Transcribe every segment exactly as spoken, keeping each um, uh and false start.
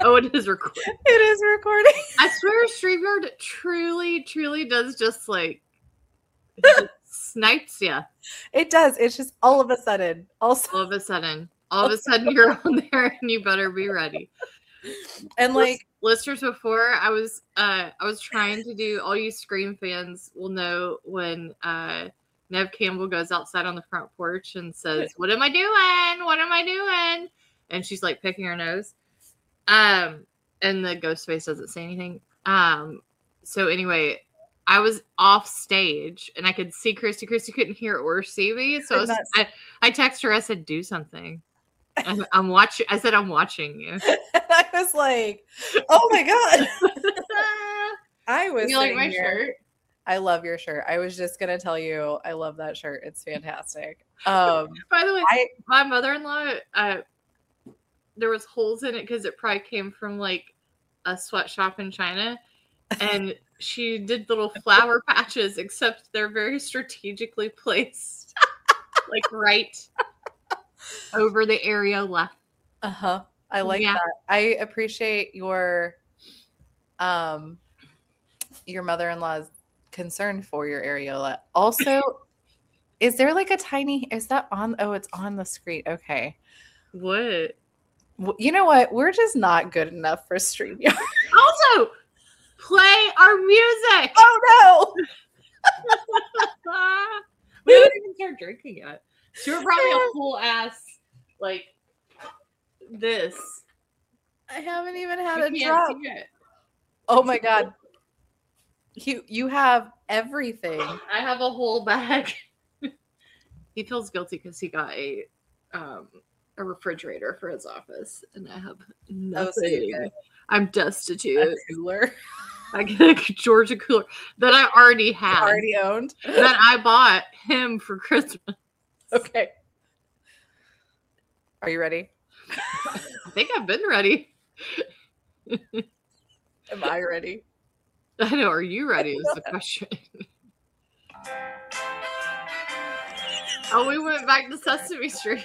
Oh, it is recording. It is recording. I swear StreamYard truly, truly does just like it snipes you. It does. It's just all of a sudden. Also, all of a sudden. All of a sudden you're on there and you better be ready. And like listeners, before I was uh I was trying to do, all you Scream fans will know when uh Nev Campbell goes outside on the front porch and says, "What am I doing? What am I doing?" And she's like picking her nose. Um, and the ghost face doesn't say anything. Um, so anyway, I was off stage and I could see Christy. Christy couldn't hear or see me. So I, was, I, I texted her. I said, "Do something." I'm, I'm watching. I said, "I'm watching you." I was like, "Oh my God." I was You like my here. shirt? I love your shirt. I was just gonna tell you, I love that shirt. It's fantastic. Um, By the way, I, my mother-in-law, uh, there was holes in it because it probably came from like a sweatshop in China, and she did little flower patches, except they're very strategically placed, like right over the area left. Uh huh. I like Yeah. that. I appreciate your, um, your mother-in-law's concern for your areola. Also, is there like a tiny? Is that on? Oh, it's on the screen. Okay. What? You know what? We're just not good enough for StreamYard. Also, play our music. Oh no! We haven't even started drinking yet. Stuart brought me a whole ass like this. I haven't even had You a can't drop. see it. Oh my God! You you have everything. I have a whole bag. He feels guilty because he got a um a refrigerator for his office, and I have nothing. Oh, so you get I'm destitute. a cooler I get a Georgia cooler that I already had, already owned. that I bought him for Christmas. Okay. Are you ready? I think I've been ready. Am I ready? I know. Are you ready? Is the question. Oh, we went back to Sesame Street.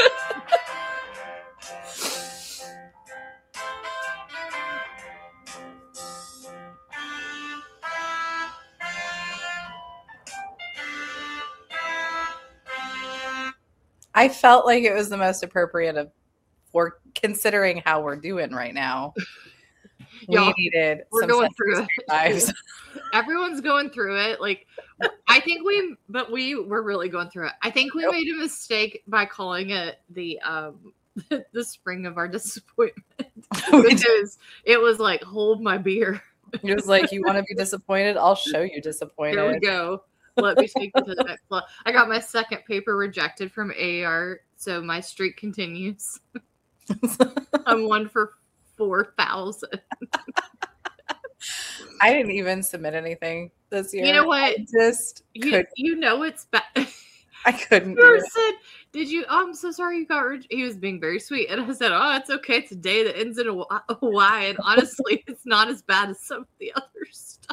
I felt like it was the most appropriate of for considering how we're doing right now. Y'all, we needed we're some going through Sesame Street vibes. Everyone's going through it. Like, I think we, but we were really going through it. I think we Yep. made a mistake by calling it the um the spring of our disappointment, because it was like, hold my beer. It was like, you want to be disappointed? I'll show you disappointed. Here we go. Let me take you to the next level. I got my second paper rejected from A A R, so my streak continues. I'm one for four thousand. I didn't even submit anything this year. You know what? I just You, could. you know it's bad. I couldn't. do Stuart it. said, "Did you? Oh, I'm so sorry you got." Re-. He was being very sweet, and I said, "Oh, it's okay. It's a day that ends in a Y." A y. And honestly, it's not as bad as some of the other stuff.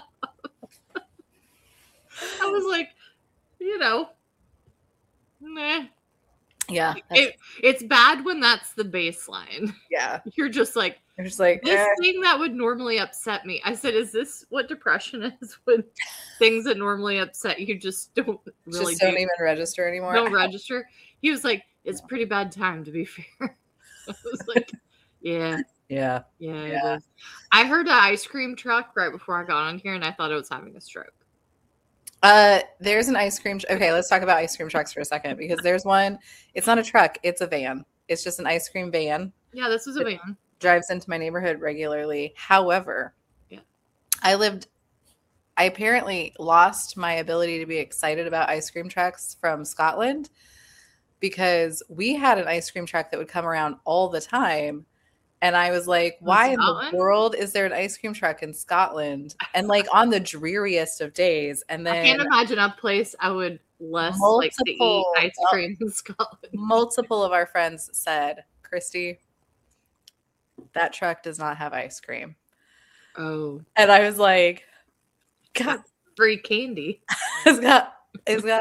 I was like, you know, nah. Yeah, that's- It, it's bad when that's the baseline. yeah. You're just like, You're just like, this eh. thing that would normally upset me. I said, is this what depression is? When things that normally upset you just don't really just don't do, even register anymore. don't register. He was like, it's a pretty bad time, to be fair. I was like, yeah, Yeah. yeah, Yeah. it is. I heard an ice cream truck right before I got on here, and I thought it was having a stroke. Uh, there's an ice cream. Tr- okay, let's talk about ice cream trucks for a second, because there's one. It's not a truck. It's a van. It's just an ice cream van. Yeah, this was a van. Drives into my neighborhood regularly. However, Yeah. I lived. I apparently lost my ability to be excited about ice cream trucks from Scotland, because we had an ice cream truck that would come around all the time. And I was like, why in the world is there an ice cream truck in Scotland? And like on the dreariest of days. And then I can't imagine a place I would less like to eat multiple- ice cream in Scotland. multiple of our friends said, Christy, that truck does not have ice cream. Oh, And I was like, God, free candy. it's got it's got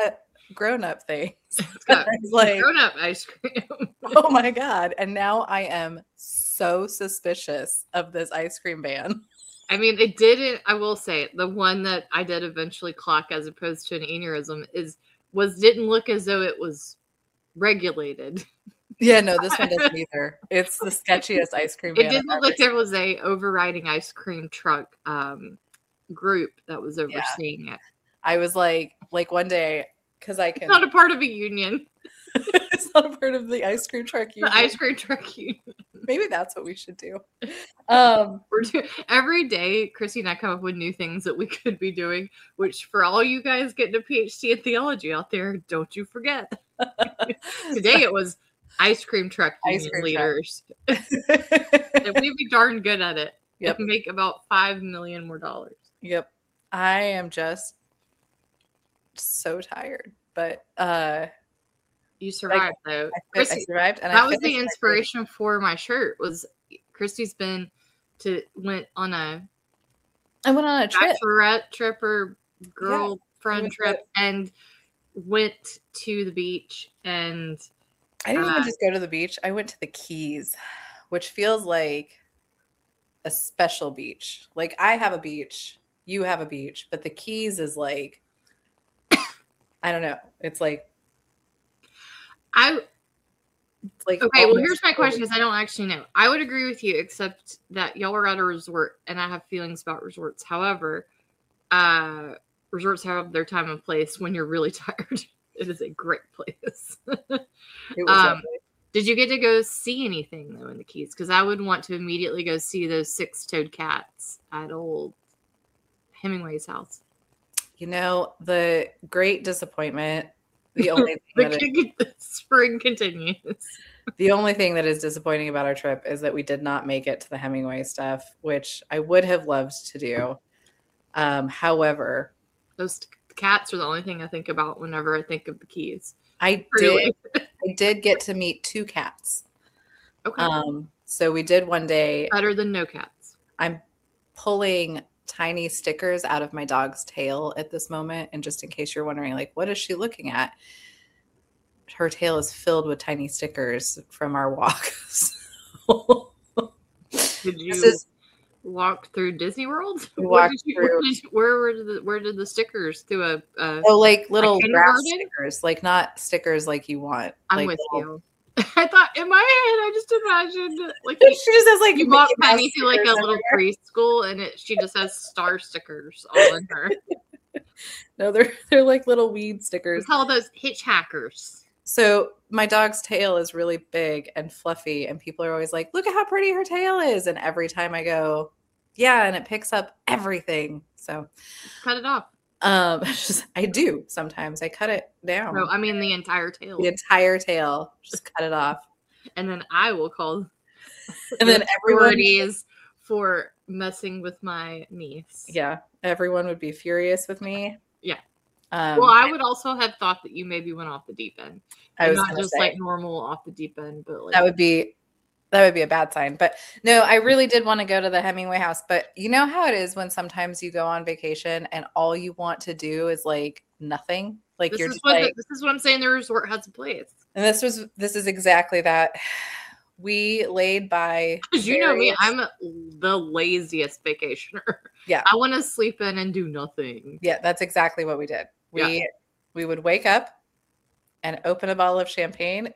grown up things. It's got like grown up ice cream. Oh my God. And now I am so suspicious of this ice cream ban. I mean, it didn't, I will say, the one that I did eventually clock as opposed to an aneurysm is was didn't look as though it was regulated. Yeah, no, this one doesn't either. It's the sketchiest ice cream ban. It didn't look like there was a overriding ice cream truck um, group that was overseeing yeah. it. I was like, like one day, because I can. It's not a part of a union. It's not a part of the ice cream truck union. The ice cream truck union. Maybe that's what we should do. Um, We're do- every day, Chrissy and I come up with new things that we could be doing. Which, for all you guys getting a P H D in theology out there, don't you forget. Today it was ice cream truck union ice cream leaders, truck. And we'd be darn good at it. Yep, and make about five million more dollars. Yep, I am just so tired, but. uh You survived, like, though. I, Christy, I survived, and that I was the inspiration my for my shirt. Was Christy's been to went on a I went on a trip, bachelorette trip or girlfriend yeah, trip, to, and went to the beach. And I didn't uh, even just go to the beach. I went to the Keys, which feels like a special beach. Like I have a beach, you have a beach, but the Keys is like I don't know. It's like. I like okay. Well, here's my question because I don't actually know. I would agree with you, except that y'all were at a resort, and I have feelings about resorts. However, uh, resorts have their time and place when you're really tired. It is a great place. It was um, did you get to go see anything though in the Keys? Because I would want to immediately go see those six-toed cats at old Hemingway's house. You know, the great disappointment. The only thing the, that is, the spring continues. The only thing that is disappointing about our trip is that we did not make it to the Hemingway stuff, which I would have loved to do. Um, however, those cats are the only thing I think about whenever I think of the Keys. I did. I did get to meet two cats. Okay. Um, so we did one day. Better than no cats. I'm pulling tiny stickers out of my dog's tail at this moment. And just in case you're wondering, like, what is she looking at? Her tail is filled with tiny stickers from our walk. So, did you is, walk through Disney World? We walked you, through. Where did, you, where, where, did the, where did the stickers through a, a oh, like little grass stickers, like not stickers like you want. I'm like with little, you. I thought in my head, I just imagined like she just has like you walk Penny to like a little preschool, and it she just has star stickers all in her. No, they're they're like little weed stickers. We call those hitchhikers. So my dog's tail is really big and fluffy, and people are always like, "Look at how pretty her tail is!" And every time I go, "Yeah," and it picks up everything. So cut it off. Um, just, I do sometimes. I cut it down. No, I mean the entire tail. The entire tail. Just cut it off. And then I will call. And then everyone is for messing with my niece. Yeah, everyone would be furious with me. Yeah. Um, well, I would also have thought that you maybe went off the deep end. I was not just say, like normal off the deep end, but like that would be. That would be a bad sign. But no, I really did want to go to the Hemingway house. But you know how it is when sometimes you go on vacation and all you want to do is like nothing. Like this you're is just what like, the, this is what I'm saying. The resort has a place. And this was this is exactly that. We laid by because you know me, I'm the laziest vacationer. Yeah, I want to sleep in and do nothing. Yeah, that's exactly what we did. We yeah. we would wake up and open a bottle of champagne.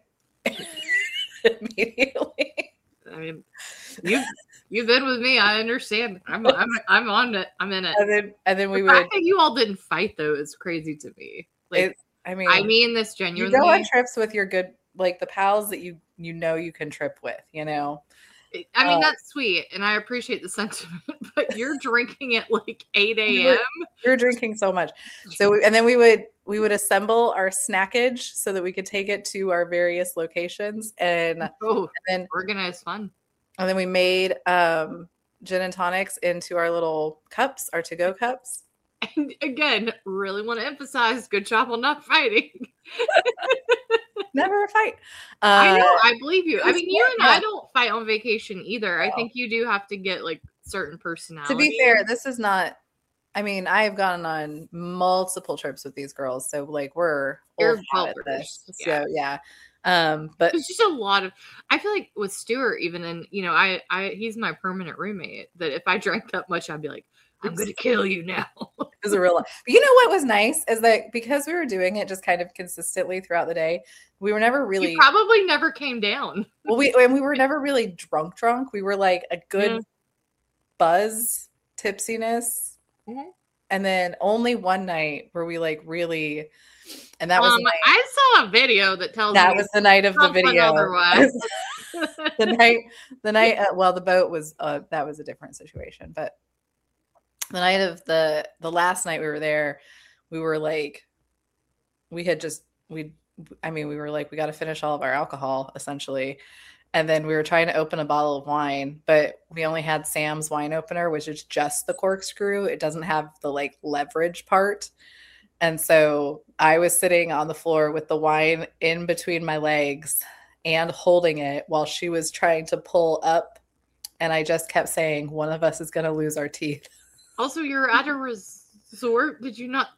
Immediately. I mean, you've you've been with me. I understand. I'm I'm I'm on it. I'm in it. And then and then we the would. Fact that you all didn't fight though is crazy to me. Like, it, I mean, I mean this genuinely. You go on trips with your good, like the pals that you you know you can trip with. You know. I mean, um, that's sweet, and I appreciate the sentiment, but you're drinking at like eight a.m. You're drinking so much. So, we, and then we would we would assemble our snackage so that we could take it to our various locations, and, oh, and then organized fun. And then we made um, gin and tonics into our little cups, our to-go cups. And again, really want to emphasize, good job on not fighting. Never a fight. Uh, I know. I believe you. I mean, you and yeah. I don't fight on vacation either. No. I think you do have to get like certain personalities. To be fair, this is not I mean, I've gone on multiple trips with these girls, so like we're You're old hat at well-versed, this. yeah. So yeah. Um, but There's just a lot of. I feel like with Stuart, even and you know, I, I, he's my permanent roommate. That if I drank that much, I'd be like, I'm gonna kill you now. it was a real. But you know what was nice is that because we were doing it just kind of consistently throughout the day, we were never really. You probably never came down. Well, we and we were never really drunk. Drunk. We were like a good Yeah. buzz, tipsiness, Mhm. and then only one night were we like really. And that was Um, the night, I saw a video that tells that me was the night of the something video. otherwise. the night, the night. Uh, well, the boat was uh, that was a different situation, but the night of the the last night we were there, we were like, we had just we. I mean, we were like, we got to finish all of our alcohol essentially, and then we were trying to open a bottle of wine, but we only had Sam's wine opener, which is just the corkscrew. It doesn't have the like leverage part. And so I was sitting on the floor with the wine in between my legs and holding it while she was trying to pull up. And I just kept saying, one of us is going to lose our teeth. Also, you're at a resort. Did you not?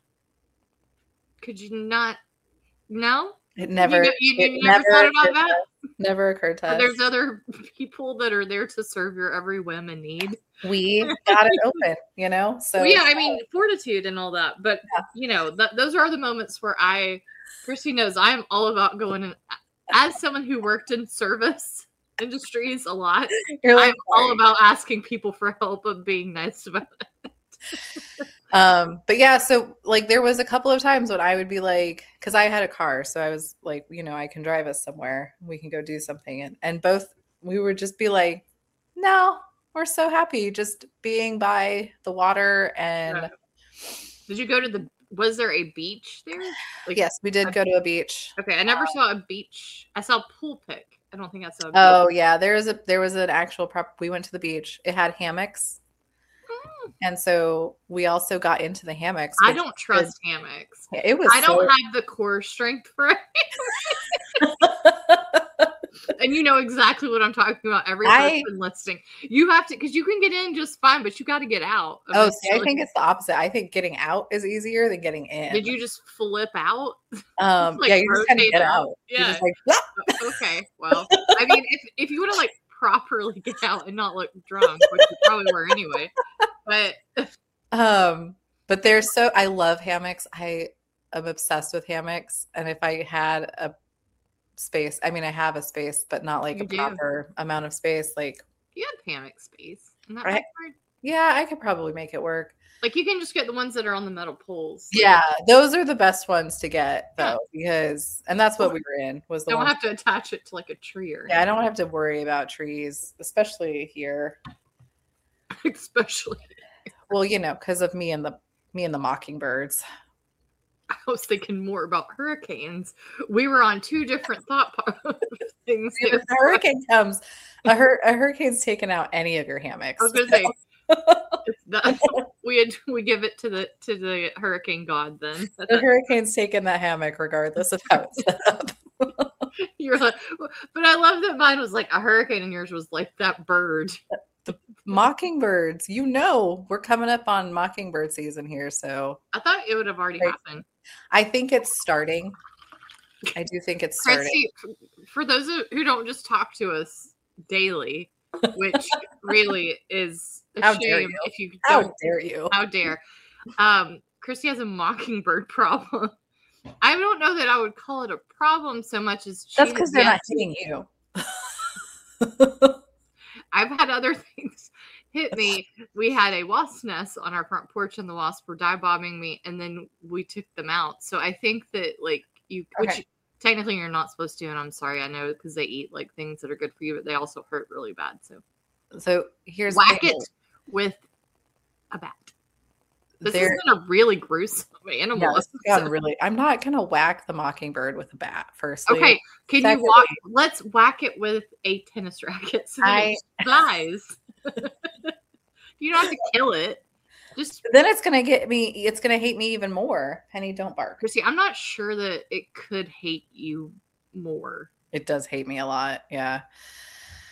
Could you not? No? It never, You, you, you it never, thought about occurred that? to us. Never occurred to But us. there's other people that are there to serve your every whim and need. We got it open, you know? So Well, yeah, I mean, fortitude and all that. But, Yeah. you know, th- those are the moments where I, Christy knows I'm all about going in. As someone who worked in service industries a lot, you're like, I'm all about asking people for help and being nice about it. Um, but yeah, so like there was a couple of times when I would be like, because I had a car, so I was like, you know, I can drive us somewhere, we can go do something, and and both we would just be like, no, we're so happy just being by the water. And Right. Did you go to the? Was there a beach there? Like, yes, we did go to a beach. Okay, I never saw a beach. I saw a pool pic. I don't think I saw. A beach. Oh yeah, there was a there was an actual prop. We went to the beach. It had hammocks. And so we also got into the hammocks. I don't trust it, hammocks. It was. I don't so... have the core strength for it. And you know exactly what I'm talking about. Every person I, listening, you have to, because you can get in just fine, but you got to get out. Oh, see, I think it's the opposite. I think getting out is easier than getting in. Did you just flip out? Um, like, yeah, you just kind of get out. out. Yeah. Like, okay. Well, I mean, if if you would have like properly get out and not look drunk, which you probably were anyway. But um, but they're so I love hammocks. I am obsessed with hammocks, and if I had a space, I mean, I have a space, but not like you a do. proper amount of space. Like you have hammock space. Isn't that right? hard? Yeah, I could probably make it work. Like you can just get the ones that are on the metal poles. Yeah, those are the best ones to get though, yeah. because and that's what we were in. Was the don't ones have to attach it to like a tree or yeah, anything. I don't have to worry about trees, especially here. especially. Well, you know, because of me and the me and the mockingbirds. I was thinking more about hurricanes. We were on two different thought things. If a hurricane comes, a, hur- a hurricane's taking out any of your hammocks. I was gonna say that, we had, we give it to the to the hurricane god. Then the hurricane's taking that hammock regardless of how it's set up. You're like, but I love that mine was like a hurricane and yours was like that bird. The mockingbirds, you know, we're coming up on mockingbird season here, so I thought it would have already right. happened. I think it's starting. I do think it's starting. Christy, for those who don't just talk to us daily, which really is a how shame dare you. if you how don't, dare you how dare um Christy has a mockingbird problem. I don't know that I would call it a problem so much as that's because they're not hitting you. I've had other things hit me. We had a wasp nest on our front porch and the wasps were dive bombing me and then we took them out. So I think that like you, okay. which technically you're not supposed to, and I'm sorry, I know because they eat like things that are good for you, but they also hurt really bad. So, so here's whack it with a bat. This has been a really gruesome animal. Yeah, this has gotten really. I'm not gonna whack the mockingbird with a bat. Firstly, okay. Can Secondly, you walk? Let's whack it with a tennis racket so that I, it flies. You don't have to kill it. Just then it's gonna get me. It's gonna hate me even more. Penny, don't bark. Chrissy, I'm not sure that it could hate you more. It does hate me a lot. Yeah.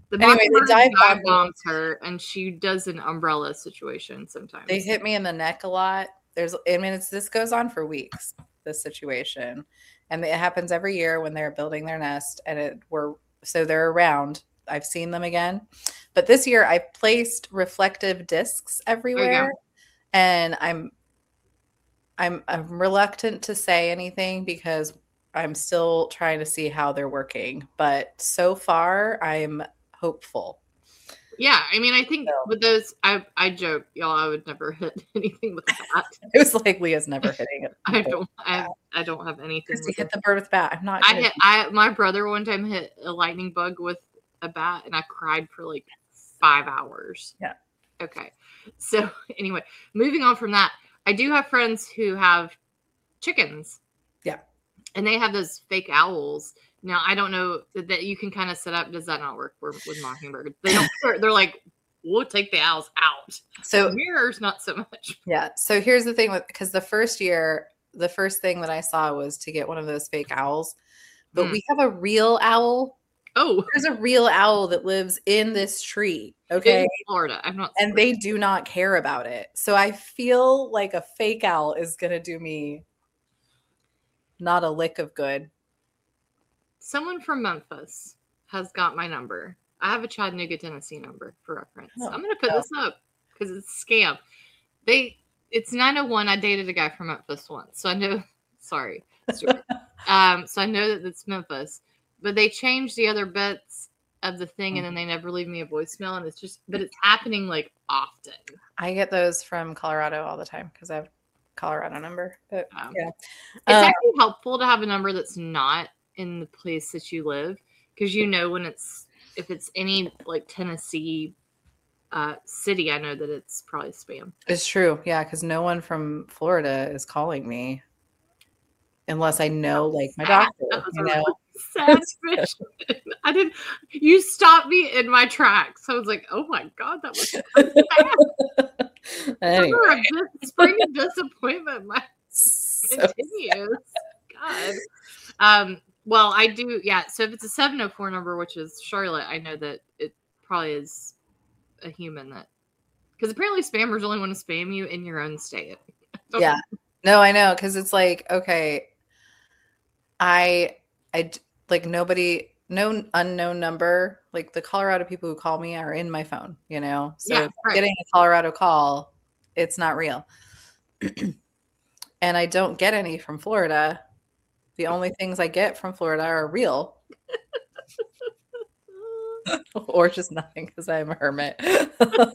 The Anyway, they Mockingbird dive dive bomb me. bombs her, and she does an umbrella situation sometimes. They hit me in the neck a lot. There's, I mean, it's this goes on for weeks. This situation, and it happens every year when they're building their nest, and it we're so they're around. I've seen them again, but this year I placed reflective discs everywhere, and I'm I'm I'm reluctant to say anything because I'm still trying to see how they're working. But so far, I'm hopeful. Yeah, I mean, I think So. with those, I I joke, y'all, I would never hit anything with a bat. It was like Leah's never hitting it. I don't, I, I don't have anything. Christy with hit it. the bird with bat. I'm not. I gonna- hit. I my brother one time hit a lightning bug with a bat, and I cried for like five hours. Yeah. Okay. So anyway, moving on from that, I do have friends who have chickens. Yeah. And they have those fake owls. Now, I don't know that you can kind of set up. Does that not work with, with Mockingbird? They don't. They're, they're like, we'll take the owls out. So mirrors, not so much. Yeah. So here's the thing with because the first year, the first thing that I saw was to get one of those fake owls. But Mm. we have a real owl. Oh, There's a real owl that lives in this tree. Okay. in Florida. I'm not. And they do not care about it. So I feel like a fake owl is going to do me not a lick of good. Someone from Memphis has got my number. I have a Chattanooga, Tennessee number for reference. Oh, I'm going to put oh. this up because it's a scam. They, it's nine oh one. I dated a guy from Memphis once, so I know. Sorry, Stuart. um, so I know that it's Memphis, but they changed the other bits of the thing, and then they never leave me a voicemail, and it's just, but it's happening like often. I get those from Colorado all the time because I have Colorado number. But Um, yeah, It's Uh, actually helpful to have a number that's not in the place that you live because you know when it's if it's any like Tennessee uh, city, I know that it's probably spam. it's true. Yeah, because no one from Florida is calling me unless I know like my Sad. doctor. That was You a know, really sad mission. I didn't. You stopped me in my tracks. I was like, "Oh my god, that was so sad." anyway, Remember a dis- spring of disappointment. My so continues. God. Um. Well, I do. Yeah. So if it's a seven oh four number, which is Charlotte, I know that it probably is a human that because apparently spammers only want to spam you in your own state. yeah, no, I know because it's like okay, I I d- like nobody, no unknown number. Like the Colorado people who call me are in my phone. You know, so Yeah, if I'm right. getting a Colorado call, it's not real. And I don't get any from Florida. The only things I get from Florida are real or just nothing because I'm a hermit. It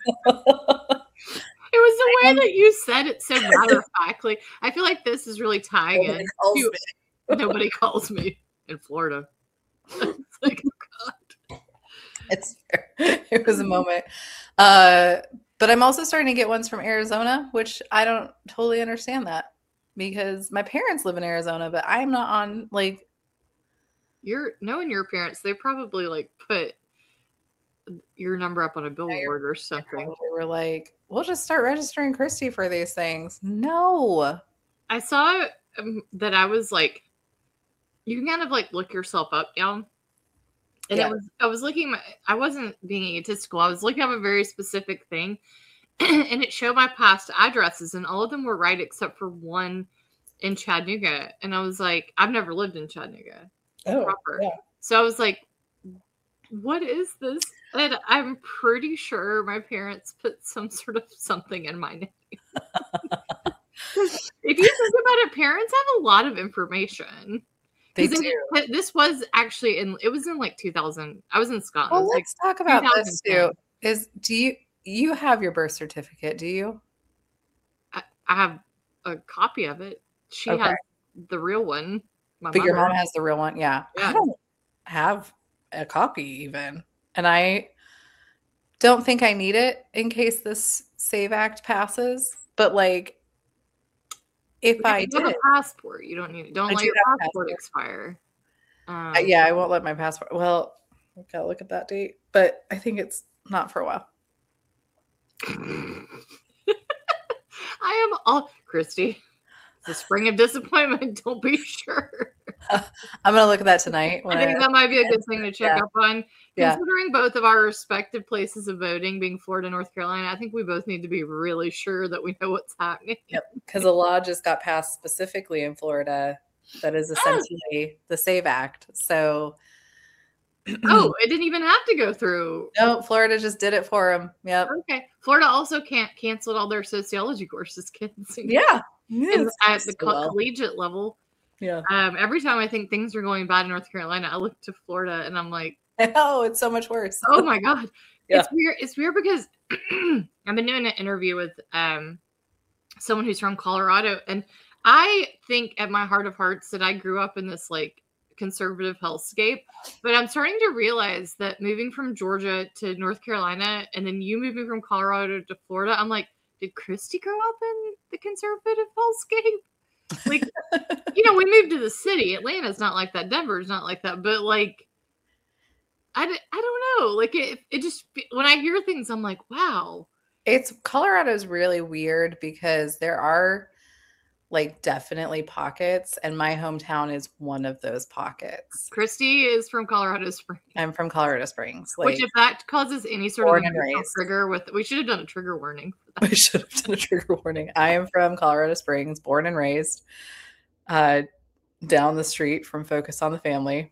was the way that you said it so matter of factly. I feel like this is really tying Nobody in. calls to- me. Nobody calls me in Florida. It's like, It's fair. It was a moment. Uh, but I'm also starting to get ones from Arizona, which I don't totally understand that because my parents live in Arizona, but I'm not on like you're knowing your parents, they probably like put your number up on a billboard or something. they were like, we'll just start registering Christy for these things. No. I saw um, that I was like, you can kind of like look yourself up down. And Yeah. it was, I was looking, I wasn't being egotistical. I was looking up a very specific thing and it showed my past addresses and all of them were right except for one in Chattanooga. And I was like, I've never lived in Chattanooga Oh, proper. yeah. So I was like, what is this? And I'm pretty sure my parents put some sort of something in my name. If you think about it, parents have a lot of information. They 'Cause do. it- this was actually in it was in like two thousand. I was in Scotland. It Well, was like let's talk about this too. two thousand ten. Is do you you have your birth certificate? Do you? I, I have a copy of it. She Okay. has the real one. My But your mother. mom has the real one. Yeah. Yeah. I don't have a copy even. And I don't think I need it in case this SAVE Act passes. But like if You I have did, a passport. You don't need. Don't I let do your have a passport passport. expire. Um, uh, yeah, I won't let my passport. Well, I've got to look at that date. But I think it's not for a while. I am all Christy. the spring of disappointment. Don't be sure. I'm gonna look at that tonight. I think I, that might be a good thing to check yeah. up on. Yeah. Considering both of our respective places of voting being Florida and North Carolina, I think we both need to be really sure that we know what's happening. Yep, because a law just got passed specifically in Florida that is essentially oh. the SAVE Act. So, oh, it didn't even have to go through. No, Florida just did it for them. Yep. Okay. Florida also can't canceled all their sociology courses, kids. Yeah. And at the so well. collegiate level. Yeah. Um, every time I think things are going bad in North Carolina, I look to Florida and I'm like, oh, it's so much worse. Oh my God. Yeah. It's weird. It's weird because I've been doing an interview with um someone who's from Colorado, and I think at my heart of hearts that I grew up in this like conservative hellscape, but I'm starting to realize that moving from Georgia to North Carolina and then you moving from Colorado to Florida, I'm like, did Christy grow up in the conservative hellscape? Like, you know, we moved to the city. Atlanta's not like that. Denver's not like that. But like, I, I don't know. Like it, it just, when I hear things, I'm like, wow. It's Colorado's really weird because there are like definitely pockets, and my hometown is one of those pockets. Christy is from Colorado Springs. I'm from Colorado Springs. Like, which if that causes any sort of trigger with, we should have done a trigger warning. We should have done a trigger warning. I am from Colorado Springs, born and raised, uh, down the street from Focus on the Family.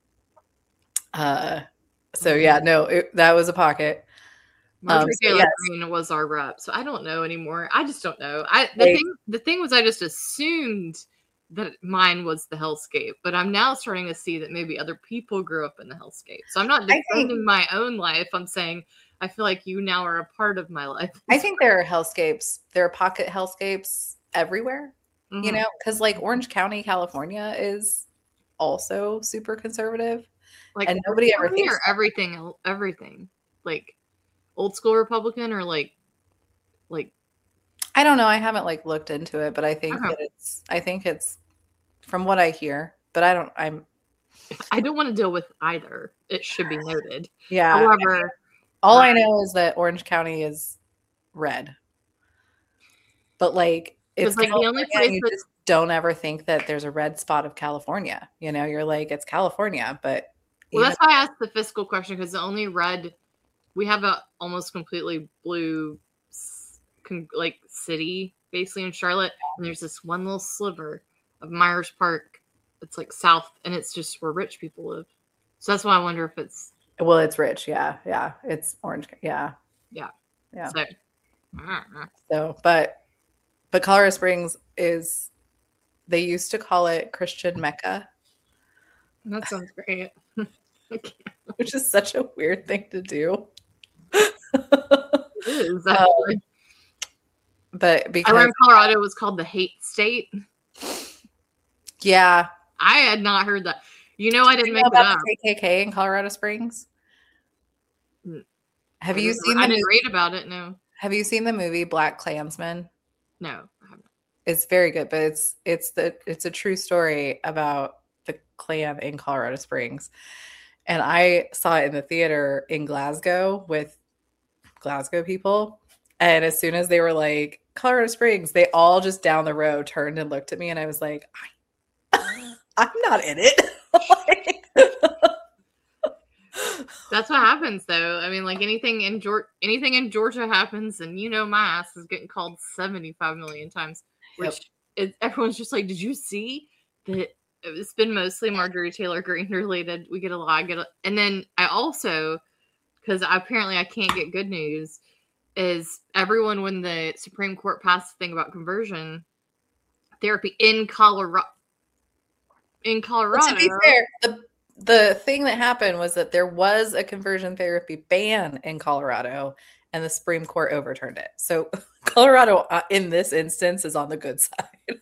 Uh, so yeah, no, it, that was a pocket. Marjorie um, Taylor so yes. Greene was our rep, so I don't know anymore. I just don't know. I the Wait. thing the thing was I just assumed that mine was the hellscape, but I'm now starting to see that maybe other people grew up in the hellscape. So I'm not defending think, my own life. I'm saying I feel like you now are a part of my life. I think there are hellscapes. There are pocket hellscapes everywhere. Mm-hmm. You know, because like Orange County, California is also super conservative, like and nobody ever thinks everything. Everything like. Old school Republican or like, like, I don't know. I haven't like looked into it, but I think uh-huh. that it's, I think it's from what I hear, but I don't, I'm, I don't want to deal with either. It should be noted. Yeah. However, all I know is that Orange County is red, but like, it's like the only place you that just don't ever think that there's a red spot of California. You know, you're like, it's California, but. Well, that's know. why I asked the fiscal question, because the only red we have a almost completely blue like city basically in Charlotte, and there's this one little sliver of Myers Park. It's like south, and it's just where rich people live. So that's why I wonder if it's well, it's rich. Yeah, yeah, it's orange. Yeah, yeah, yeah. So, so but but Colorado Springs is. They used to call it Christian Mecca. That sounds great. Which is such a weird thing to do. It is actually. Um, but because I learned Colorado was called the hate state. Yeah. I had not heard that. You know, I didn't you make know it about up. The K K K in Colorado Springs? Have I you seen I the didn't movie? read about it, no. Have you seen the movie Black Klansman? No, I haven't. It's very good, but it's it's the it's a true story about the Klan in Colorado Springs. And I saw it in the theater in Glasgow with Glasgow people. And as soon as they were like, Colorado Springs, they all just down the road turned and looked at me. And I was like, I, I'm not in it. That's what happens, though. I mean, like anything in Georgia, anything in Georgia happens, and you know, my ass is getting called seventy-five million times, which yep. is, everyone's just like, did you see that? It's been mostly Marjorie Taylor Greene related. We get a lot, I get a, and then I also, because apparently I can't get good news, is everyone when the Supreme Court passed the thing about conversion therapy in Colorado. In Colorado, well, to be fair, the the thing that happened was that there was a conversion therapy ban in Colorado, and the Supreme Court overturned it. So Colorado, uh, in this instance, is on the good side.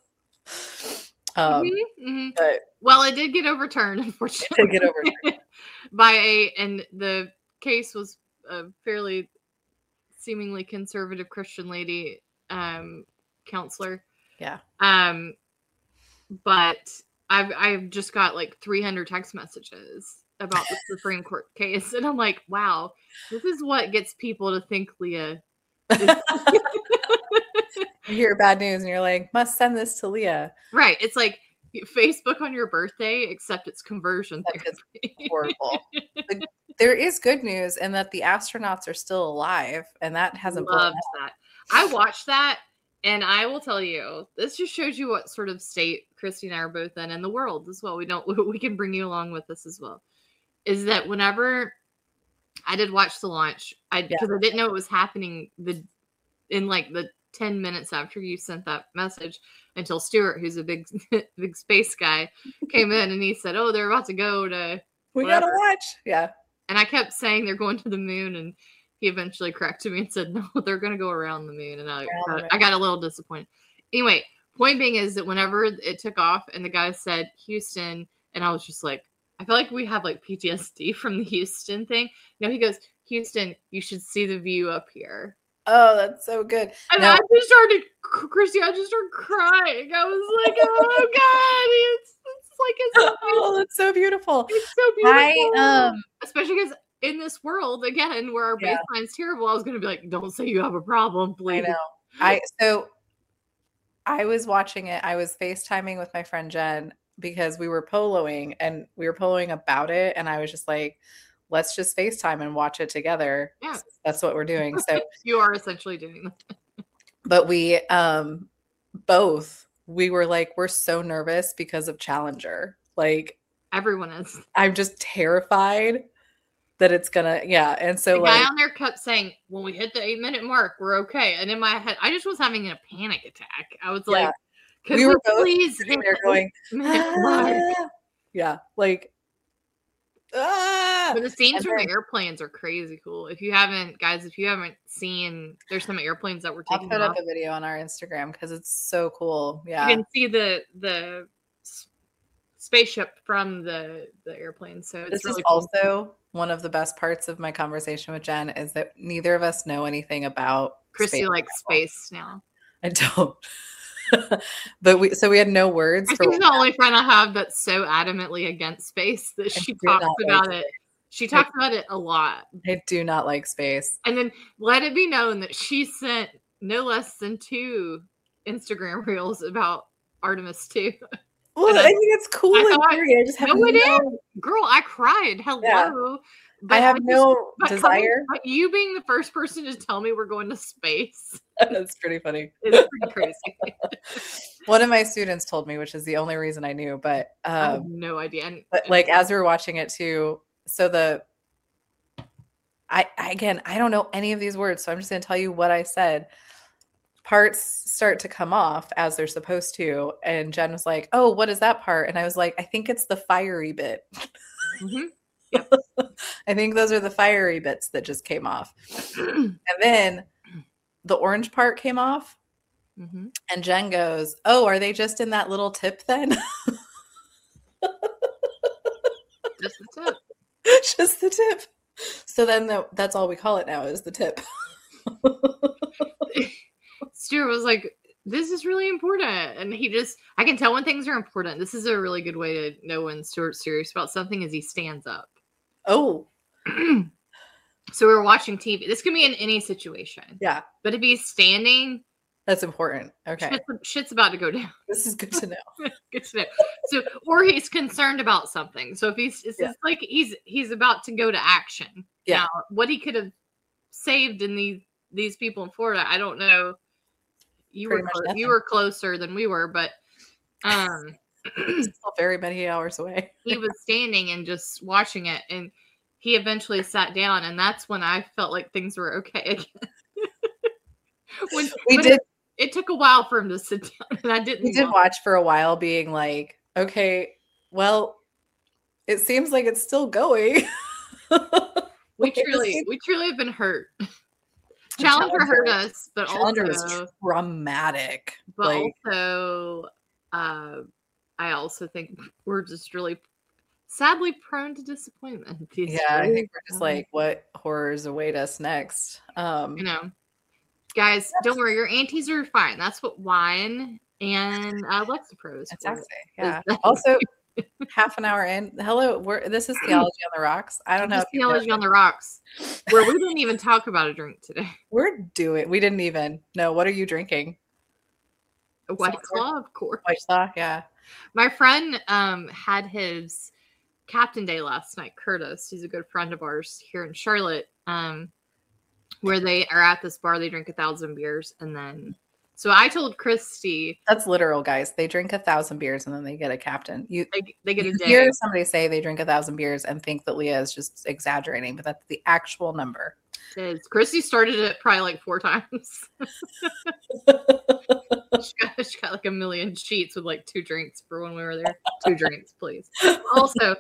Um, mm-hmm, mm-hmm. But well, it did get overturned, unfortunately. It did get overturned by a, and the case was a fairly seemingly conservative Christian lady um, counselor. Yeah. Um, but I've I've just got like three hundred text messages about the Supreme Court case, and I'm like, wow, this is what gets people to think Leah. Is- You hear bad news and you're like, must send this to Leah. Right. It's like Facebook on your birthday, except it's conversion Except therapy. it's horrible. But there is good news in that the astronauts are still alive, and that hasn't blown Loved up. that. I watched that, and I will tell you, this just shows you what sort of state Christy and I are both in, and the world as well. We don't, we can bring you along with us as well. Is that whenever I did watch the launch, I because Yeah. I didn't know it was happening the in like the ten minutes after you sent that message until Stuart, who's a big big space guy, came in and he said, "Oh, they're about to go to We whatever." gotta watch. Yeah. And I kept saying they're going to the moon, and he eventually corrected me and said, "No, they're going to go around the moon." And I, Around the I got a little disappointed. Anyway, point being is that whenever it took off and the guy said Houston, and I was just like, I feel like we have like P T S D from the Houston thing. No, he goes, "Houston, you should see the view up here." Oh, that's so good. And No. I just started, Christy, I just started crying. I was like, "Oh God, it's, it's like it's, Oh, that's so beautiful. it's so beautiful." I um Especially because in this world, again, where our Yeah. baseline's terrible, I was going to be like, "Don't say you have a problem, I please." know. I so I was watching it. I was FaceTiming with my friend Jen because we were poloing and we were poloing about it. And I was just like, let's just FaceTime and watch it together. Yeah. That's what we're doing. So, You are essentially doing that. but we um both, we were like, we're so nervous because of Challenger. Like, Everyone is. I'm just terrified that it's gonna, yeah. And so The like, guy on there kept saying, "When we hit the eight minute mark, we're okay." And in my head, I just was having a panic attack. I was Yeah. like, "Could we we, were both please sitting hit there the going, eight-minute mark?" "Ah." Yeah, like, ah. But the scenes And from then- the airplanes are crazy cool. If you haven't, guys, if you haven't seen, there's some airplanes that were I'll taken put off. up a video on our Instagram because it's so cool. Yeah. You can see the the s- spaceship from the the airplane. So it's This really is cool. also one of the best parts of my conversation with Jen is that neither of us know anything about Christy space likes travel. space now. I don't. But we so we had no words for Christy's the only friend I have that's so adamantly against space that she do talks not like about it. She talks about it a lot. I do not like space. And then let it be known that she sent no less than two Instagram reels about Artemis two. Well, And I I- think it's cool I in thought- theory. I just have No, no, it is. Girl, I cried. Hello. Yeah. But I have just- no but coming- desire. But you being the first person to tell me we're going to space That's pretty funny. is pretty crazy. One of my students told me, which is the only reason I knew, but I have um no idea. And, but like as we were watching it too, so the I, I again I don't know any of these words, so I'm just gonna tell you what I said. Parts start to come off as they're supposed to, and Jen was like, "Oh, what is that part?" And I was like, "I think it's the fiery bit. Mhm. I think those are the fiery bits that just came off." And then the orange part came off, Mhm. and Jen goes, "Oh, are they just in that little tip then?" Just the tip. Just the tip. So then the, that's all we call it now is the tip. Stuart was like, "This is really important." And he just, I can tell when things are important. This is a really good way to know when Stuart's serious about something is he stands up. Oh, So we were watching T V. This can be in any situation. yeah. But if he's standing, That's important. Okay. shit's, shit's about to go down. This is good to know. Good to know. So, or he's concerned about something. So if he's, it's Yeah. just like he's he's about to go to action. Yeah. Now, what he could have saved in these these people in Florida, I don't know. You Pretty were much clo- nothing. you were closer than we were, but um, Still very many hours away. he was standing and just watching it, and he eventually sat down, and that's when I felt like things were okay again. when, We but did It, it took a while for him to sit down, and I didn't. we did want- watch for a while being like, okay, well, it seems like it's still going. We Like, it truly, seems- we truly have been hurt. Challenger hurt us, but Challenger also, was traumatic. but like, also, uh, I also think we're just really, sadly, prone to disappointment. these yeah, I days. think we're just Um, like, what horrors await us next? Um, you know, guys, don't worry, your aunties are fine. That's what wine and uh, Lexapro is It's for. actually, yeah. that- Also, half an hour in. Hello, we're this is Theology on the Rocks. I don't know Just if you know, theology on the rocks, where we didn't even talk about a drink today. we're doing. We didn't even. No, what are you drinking? A White Seltzer? Claw, of course. White Claw, yeah. My friend um, had his Captain Day last night, Curtis. He's a good friend of ours here in Charlotte, um, where they are at this bar. They drink a thousand beers. And then, so I told Christy. That's literal, guys. They drink a thousand beers and then they get a captain. You, they, they get you a day. hear somebody say they drink a thousand beers and think that Leah is just exaggerating, but that's the actual number. It is. Christy started it probably like four times. She got, she got like a million sheets with like two drinks for when we were there. Two drinks, please. Also,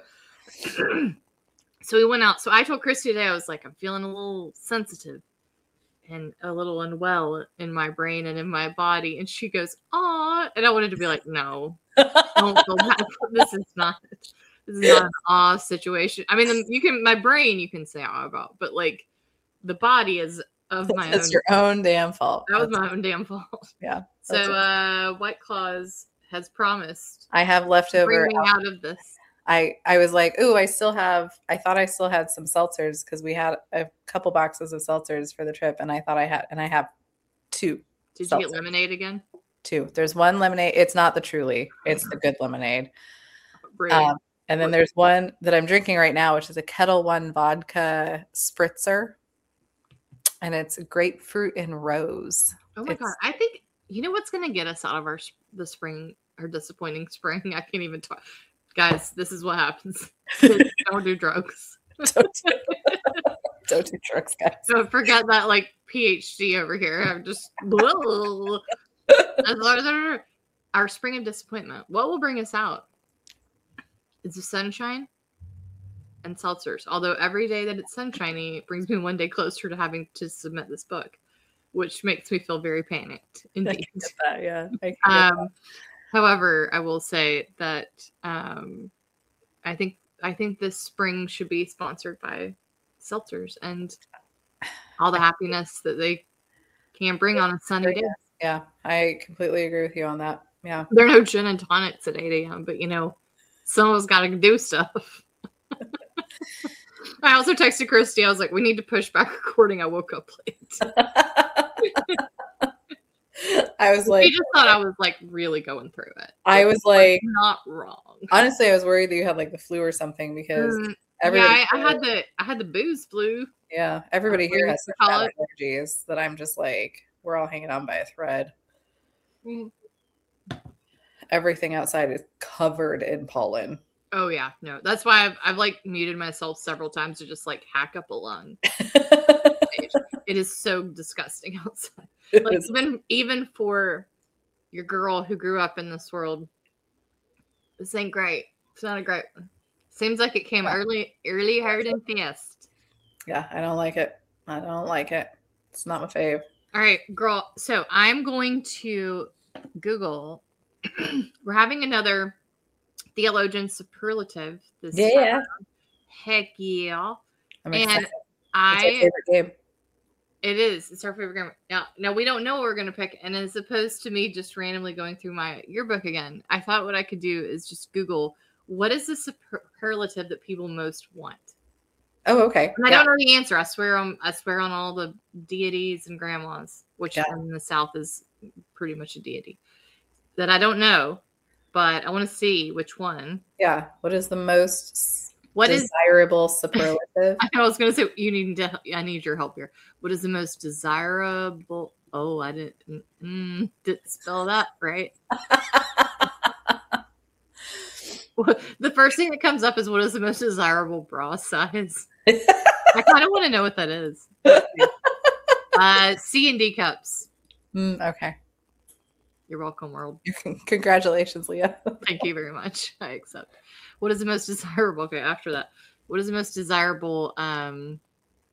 so we went out. So I told Christy today, I was like, I'm feeling a little sensitive and a little unwell in my brain and in my body. And she goes, aw. And I wanted to be like, no, don't feel bad. This is not, this is not an awe situation. I mean, you can, my brain, you can say awe about, but like the body is of my That's own. your own damn fault. That was That's, my own damn fault. yeah. So, uh, White Claws has promised I have to leftover. bring me out of this. I, I was like, ooh, I still have, I thought I still had some seltzers because we had a couple boxes of seltzers for the trip. And I thought I had, and I have two. Did seltzers. you get lemonade again? Two. There's one lemonade. It's not the Truly. It's the good lemonade. Brilliant. Um, and then there's one that I'm drinking right now, which is a Kettle One vodka spritzer. And it's grapefruit and rose. Oh my it's, God. I think, you know what's going to get us out of our the spring, our disappointing spring? I can't even talk. Guys, this is what happens. Don't do drugs. don't, do, don't do drugs, guys. Don't forget that like PhD over here. I'm just our spring of disappointment. What will bring us out? Is the sunshine and seltzers. Although every day that it's sunshiny brings me one day closer to having to submit this book, which makes me feel very panicked. Indeed. I can get that, yeah. I can get Um, that. However, I will say that um, I think I think this spring should be sponsored by seltzers and all the happiness that they can bring on a sunny day. Yeah, I completely agree with you on that. Yeah. There are no gin and tonics at eight a.m., but you know, someone's got to do stuff. I also texted Christy. I was like, we need to push back recording. I woke up late. I was like, He just thought I was like really going through it. I was like, not wrong. Honestly, I was worried that you had like the flu or something because Mm, everybody, yeah, I, I had the I had the booze flu. yeah, everybody here What has do you such call bad allergies that I'm just like, we're all hanging on by a thread. Mm. Everything outside is covered in pollen. Oh yeah, no, that's why I've I've like muted myself several times to just like hack up a lung. It is so disgusting outside. Like even even for your girl who grew up in this world, this ain't great. It's not a great one. Seems like it came Yeah. early, early, hard, and fast. Yeah, I don't like it. I don't like it. It's not my fave. All right, girl. So I'm going to Google. We're having another theologian superlative this Yeah. time. Heck yeah. I'm And excited. It's I my favorite game. It is. It's our favorite game. Now, now we don't know what we're going to pick. And as opposed to me just randomly going through my yearbook again, I thought what I could do is just Google what is the superlative that people most want. Oh, okay. And I Yeah. don't know the answer. I swear on I swear on all the deities and grandmas, which Yeah. in the South is pretty much a deity that I don't know, but I want to see which one. Yeah. What is the most What is desirable superlative? I was going to say you need to. I need your help here. What is the most desirable? Oh, I didn't mm, didn't spell that right. The first thing that comes up is what is the most desirable bra size? I kind of want to know what that is. Uh, C and D cups. Mm, okay. You're welcome, world. Congratulations, Leah. Thank you very much. I accept. What is the most desirable? Okay, after that, what is the most desirable? Um,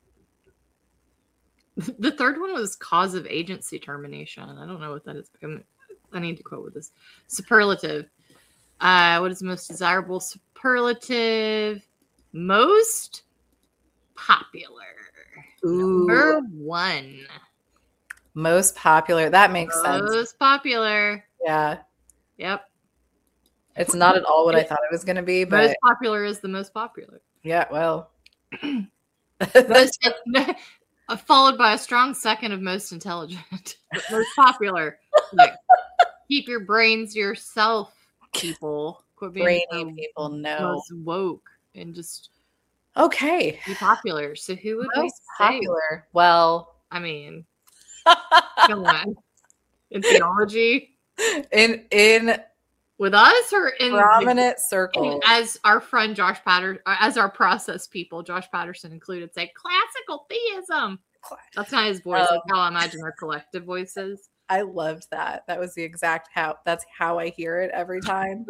the third one was cause of agency termination. I don't know what that is. I'm, I need to quote with this superlative. Uh, what is the most desirable superlative? Most popular. Ooh. Number one. Most popular. That makes sense. Most popular. Yeah. Yep. It's not at all what I thought it was going to be, but Most popular is the most popular. yeah, well. Most, uh, followed by a strong second of most intelligent. But most popular. Like, Keep your brains to yourself, people. Quit being Brainy so people know. most woke and just Okay. be popular. So who would we Most say? popular. Well, I mean, come on. In theology? in in With us or in prominent circles. as our friend Josh Patterson, as our process people, Josh Patterson included, say classical theism. That's not his voice. Um, That's how I imagine our collective voices. I loved that. That was the exact how that's how I hear it every time.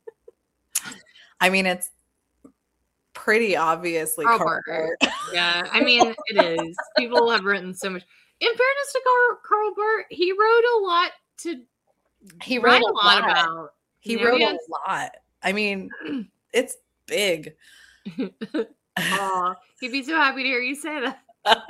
I mean, it's pretty obviously Karl Karl Barth. Barth. Yeah, I mean, it is. People have written so much. In fairness to Karl, Karl Barth, he wrote a lot to He write wrote a a lot, lot. about. He You know, wrote he a has- lot. I mean, it's big. Aw, he'd be so happy to hear you say that.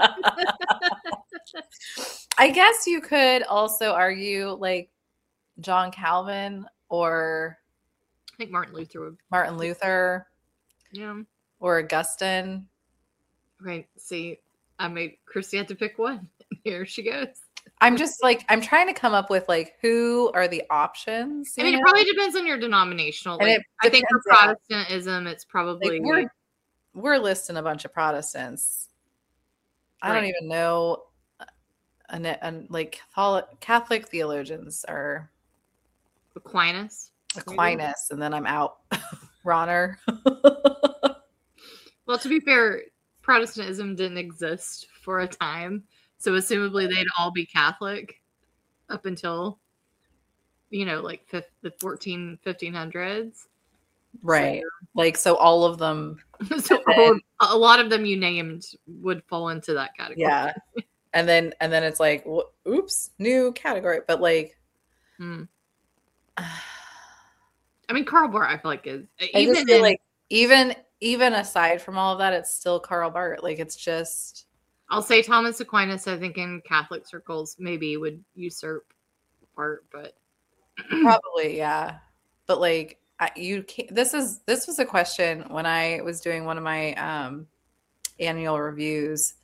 I guess you could also argue like John Calvin or I think Martin Luther would. Martin Luther Yeah. or Augustine. Right. See, I made Christy had to pick one. Here she goes. I'm just like, I'm trying to come up with like, who are the options? I mean, you it know? probably depends on your denominational. And Like, it I think for depends, yeah. Protestantism, it's probably Like we're we're listing a bunch of Protestants. I don't Right. even know, and, and like Catholic, Catholic theologians are Aquinas. maybe? Aquinas, and then I'm out. Ronner. Well, to be fair, Protestantism didn't exist for a time, so assumably they'd all be Catholic up until, you know, like fifth, the fourteen, fifteen hundreds. Right. Like, so all of them. So all, a lot of them you named would fall into that category. Yeah. And then, and then it's like, wh- oops, new category. But like, Hmm. I mean, Karl Barth, I feel like is I even just feel in, like even, even aside from all of that, it's still Karl Barth. Like, it's just, I'll say Thomas Aquinas, I think in Catholic circles maybe would usurp Barth, but probably, yeah. But like, I, you can't, this is, this was a question when I was doing one of my um, annual reviews.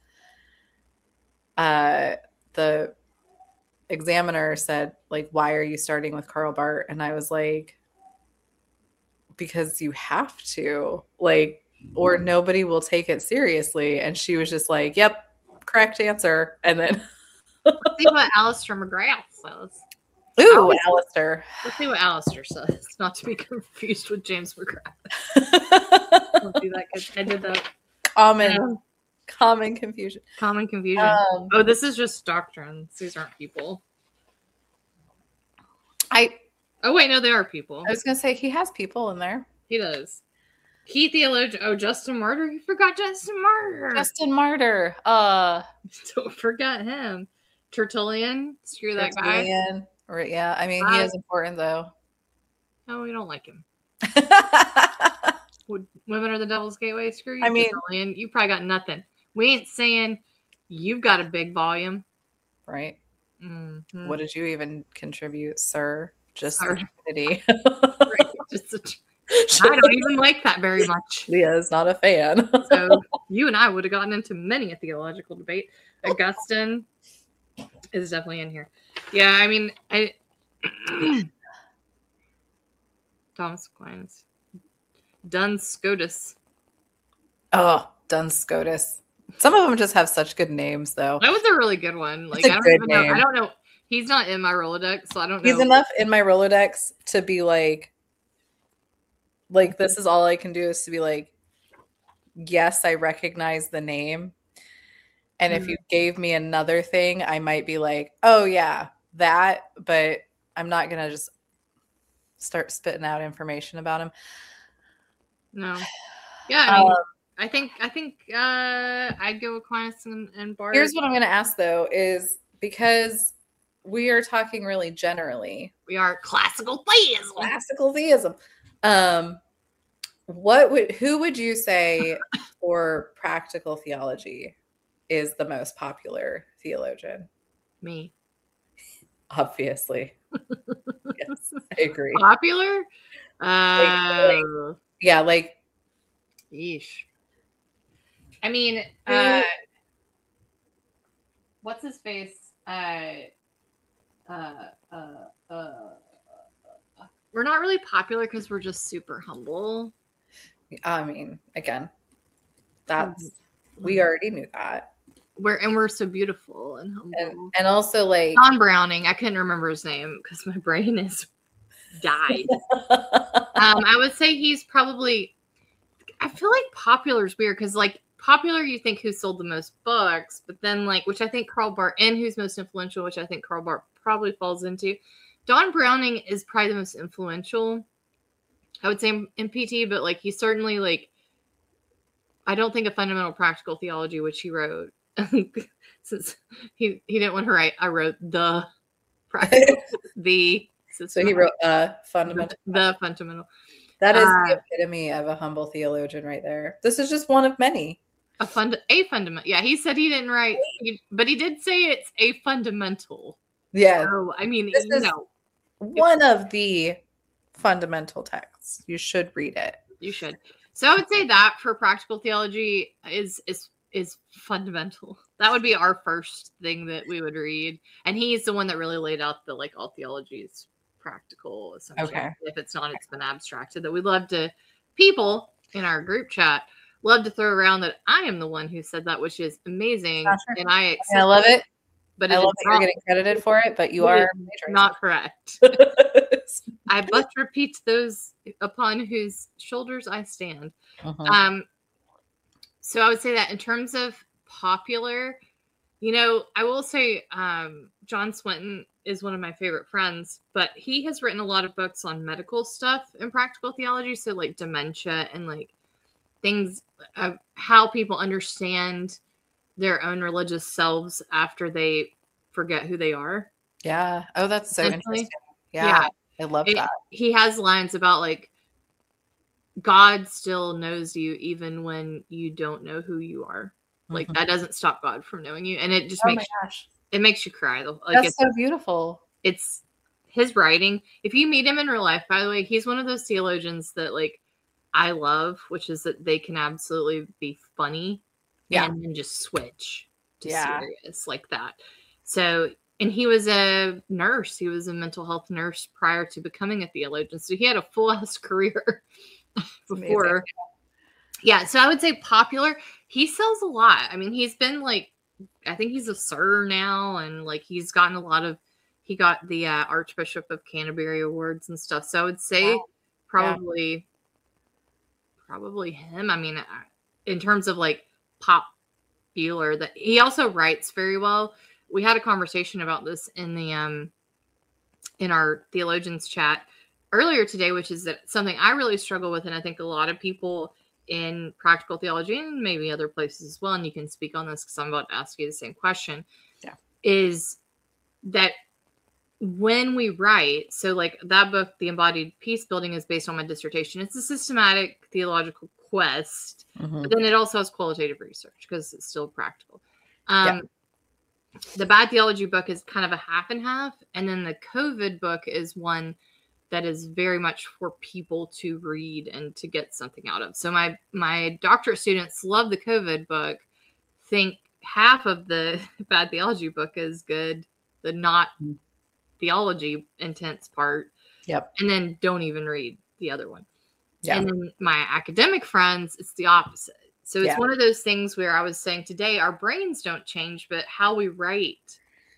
Uh, the examiner said, like, why are you starting with Karl Barth? And I was like, because you have to, like, or nobody will take it seriously. And she was just like, yep, correct answer. And then let's see what Alistair McGrath says. ooh, Alistair. Alistair. Let's see what Alistair says. Not to be confused with James McGrath. Don't do that because I did that. common Um, common confusion. common confusion. Um, Oh, this is just doctrines. These aren't people. I Oh wait, no, they are people. I was gonna say he has people in there. He does. Key theologian. Oh, Justin Martyr. You forgot Justin Martyr. Justin Martyr. Uh Don't forget him. Tertullian. Screw that guy. Tertullian. Or, yeah, I mean he Uh, is important though. No, we don't like him. Would women are the devil's gateway? Screw you, I mean- Tertullian. You probably got nothing. We ain't saying you've got a big volume. Right. Mhm. What did you even contribute, sir? Just Sir. the Trinity. Right, just a- I don't even like that very much. Leah is not a fan. So you and I would have gotten into many a theological debate. Augustine is definitely in here. Yeah, I mean, I Thomas Aquinas, Duns Scotus. Oh, Duns Scotus. Some of them just have such good names, though. That was a really good one. Like It's a I don't good even know. name. I don't know. He's not in my Rolodex, so I don't know. He's enough in my Rolodex to be like, like this is all I can do is to be like, yes, I recognize the name. And if Mhm. you gave me another thing, I might be like, oh yeah, that. But I'm not gonna just start spitting out information about him. No. Yeah, I mean, Um, I think I think uh, I'd go Aquinas and, and Barth. Here's what I'm gonna ask though, is because we are talking really generally. We are classical theism. Classical theism. Um, what would who would you say for practical theology is the most popular theologian? Me. Obviously. Yes, I agree. Popular? Uh, like- Yeah, like yeesh. I mean, Who- uh, what's his face? Uh, uh, uh, uh, we're not really popular because we're just super humble. I mean, again, that's mm-hmm. we already knew that. We're and we're so beautiful and humble. And, and also like John Browning, I couldn't remember his name because my brain is died. um, I would say he's probably I feel like popular is weird because like popular you think who sold the most books, but then like which I think Karl Barth and who's most influential, which I think Karl Barth probably falls into. John Browning is probably the most influential. I would say in P T, but like he's certainly like I don't think a fundamental practical theology, which he wrote. Since he, he didn't want to write, I wrote the practical the so he wrote a fundamental the, the fundamental. That is uh, the epitome of a humble theologian right there. This is just one of many. A fund a fundamental. Yeah, he said he didn't write, he, but he did say it's a fundamental. Yeah. So, I mean, this you is know, one of the fundamental texts. You should read it. You should. So I would say that for practical theology is is is fundamental. That would be our first thing that we would read. And he's the one that really laid out the like all theology is practical, essentially. Okay. If it's not, it's been abstracted. That we love to people in our group chat love to throw around that I am the one who said that, which is amazing. And I accept I love it. But I it love that you're getting credited for it, but you are not correct. I must repeat those upon whose shoulders I stand. Uh-huh. Um, so I would say that in terms of popular, you know, I will say um, John Swinton is one of my favorite friends, but he has written a lot of books on medical stuff in practical theology. So like dementia and like things of how people understand their own religious selves after they forget who they are. Yeah. Oh, that's so interesting. Yeah, yeah. I love it, that. He has lines about like God still knows you even when you don't know who you are. Like mm-hmm. that doesn't stop God from knowing you, and it just oh makes my gosh. it makes you cry. Like that's it's, so beautiful. It's his writing. If you meet him in real life, by the way, he's one of those theologians that like I love, which is that they can absolutely be funny. Yeah. And then just switch to yeah. serious like that. So, and he was a nurse. He was a mental health nurse prior to becoming a theologian. So he had a full ass career before. Amazing. Yeah. So I would say popular. He sells a lot. I mean, he's been like, I think he's a sir now. And like, he's gotten a lot of, he got the uh, Archbishop of Canterbury awards and stuff. So I would say wow. probably, yeah. probably him. I mean, in terms of like, popular, that he also writes very well. We had a conversation about this in the um in our theologians chat earlier today, which is that something I really struggle with, and I think a lot of people in practical theology and maybe other places as well, and you can speak on this because I'm about to ask you the same question. Yeah, is that when we write, so like that book, The Embodied Peace Building, is based on my dissertation. It's a systematic theological quest, mm-hmm. but then it also has qualitative research because it's still practical. Um, yeah. The Bad Theology book is kind of a half and half, and then the COVID book is one that is very much for people to read and to get something out of. So my my doctorate students love the COVID book, think half of the Bad Theology book is good, the not mm-hmm. theology intense part. Yep. And then don't even read the other one. Yeah. And then my academic friends, it's the opposite. So it's yeah. one of those things where I was saying today, our brains don't change, but how we write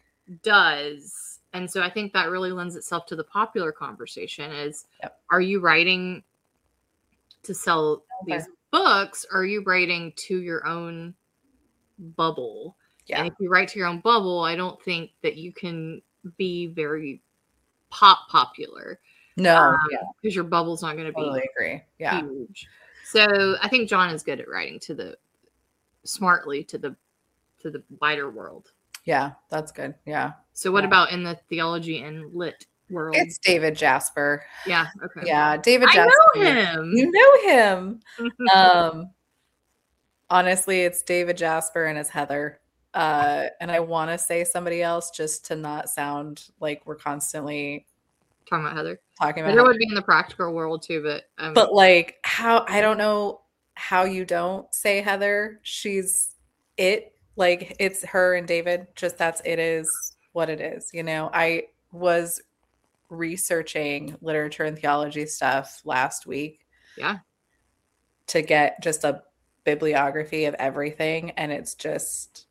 does. And so I think that really lends itself to the popular conversation is, yep. are you writing to sell okay. these books? Or are you writing to your own bubble? Yeah. And if you write to your own bubble, I don't think that you can be very pop popular. No, um, yeah. because your bubble's not going to totally be agree. Yeah. huge. So I think John is good at writing to the smartly to the to the wider world. Yeah, that's good. Yeah. So what yeah. about in the theology and lit world? It's David Jasper. Yeah. Okay. Yeah, David Jasper. I know him. You know him. um, honestly, it's David Jasper and it's Heather. Uh, and I want to say somebody else just to not sound like we're constantly talking about Heather. Talking about Heather Heather would be in the practical world too, but um, but like how I don't know how you don't say Heather. She's it. Like it's her and David. Just that's it is what it is. You know, I was researching literature and theology stuff last week. Yeah. To get just a bibliography of everything. And it's just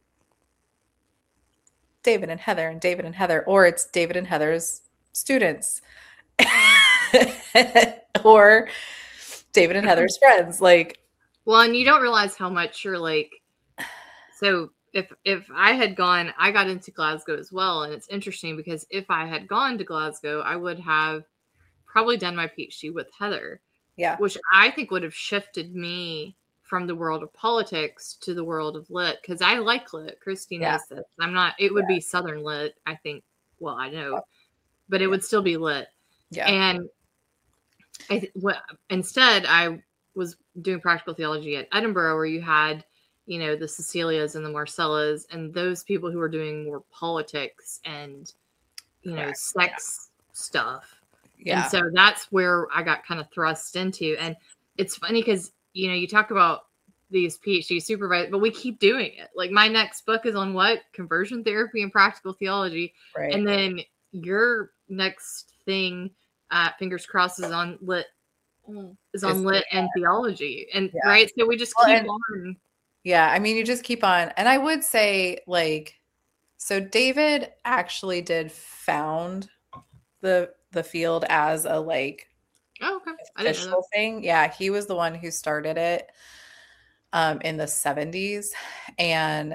David and Heather and David and Heather, or it's David and Heather's students or David and Heather's friends. Like, well, and you don't realize how much you're like, so if if I had gone, I got into Glasgow as well. And it's interesting because if I had gone to Glasgow, I would have probably done my PhD with Heather. Yeah. Which I think would have shifted me from the world of politics to the world of lit. Because I like lit. Christy knows yeah. this. I'm not, it would yeah. be Southern lit, I think. Well, I know. But it yeah. would still be lit. Yeah. And I well, instead, I was doing practical theology at Edinburgh, where you had, you know, the Cecilias and the Marcellas, and those people who were doing more politics and, you know, Correct. sex yeah. stuff. Yeah. And so that's where I got kind of thrust into. And it's funny because, you know, you talk about these PhD supervisors, but we keep doing it. Like my next book is on what? Conversion therapy and practical theology. Right. And then your next thing, uh, fingers crossed, is on lit, is on lit and theology. And yeah. right. So we just keep well, and, on. Yeah. I mean, you just keep on. And I would say like, so David actually did found the, the field as a like oh, okay. official thing. Yeah, he was the one who started it um, in the seventies, and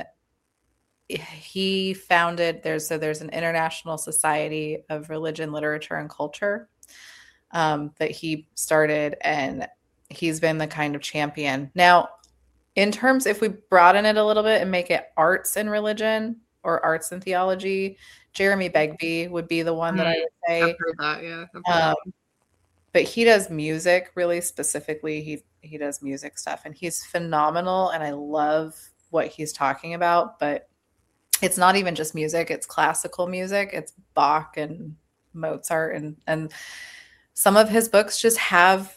he founded there's so there's an International Society of Religion, Literature, and Culture um, that he started, and he's been the kind of champion. Now, in terms, if we broaden it a little bit and make it arts and religion or arts and theology, Jeremy Begbie would be the one that I would say. I've heard that, yeah. I've heard um, that. But he does music really specifically. He he does music stuff, and he's phenomenal. And I love what he's talking about. But it's not even just music; it's classical music. It's Bach and Mozart, and and some of his books just have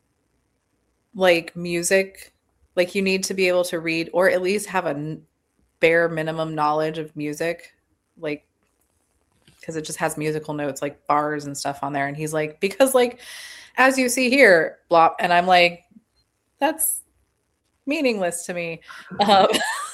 like music. Like you need to be able to read, or at least have a bare minimum knowledge of music, like. Because it just has musical notes like bars and stuff on there. And he's like, because like, as you see here, blop. And I'm like, that's meaningless to me. Um,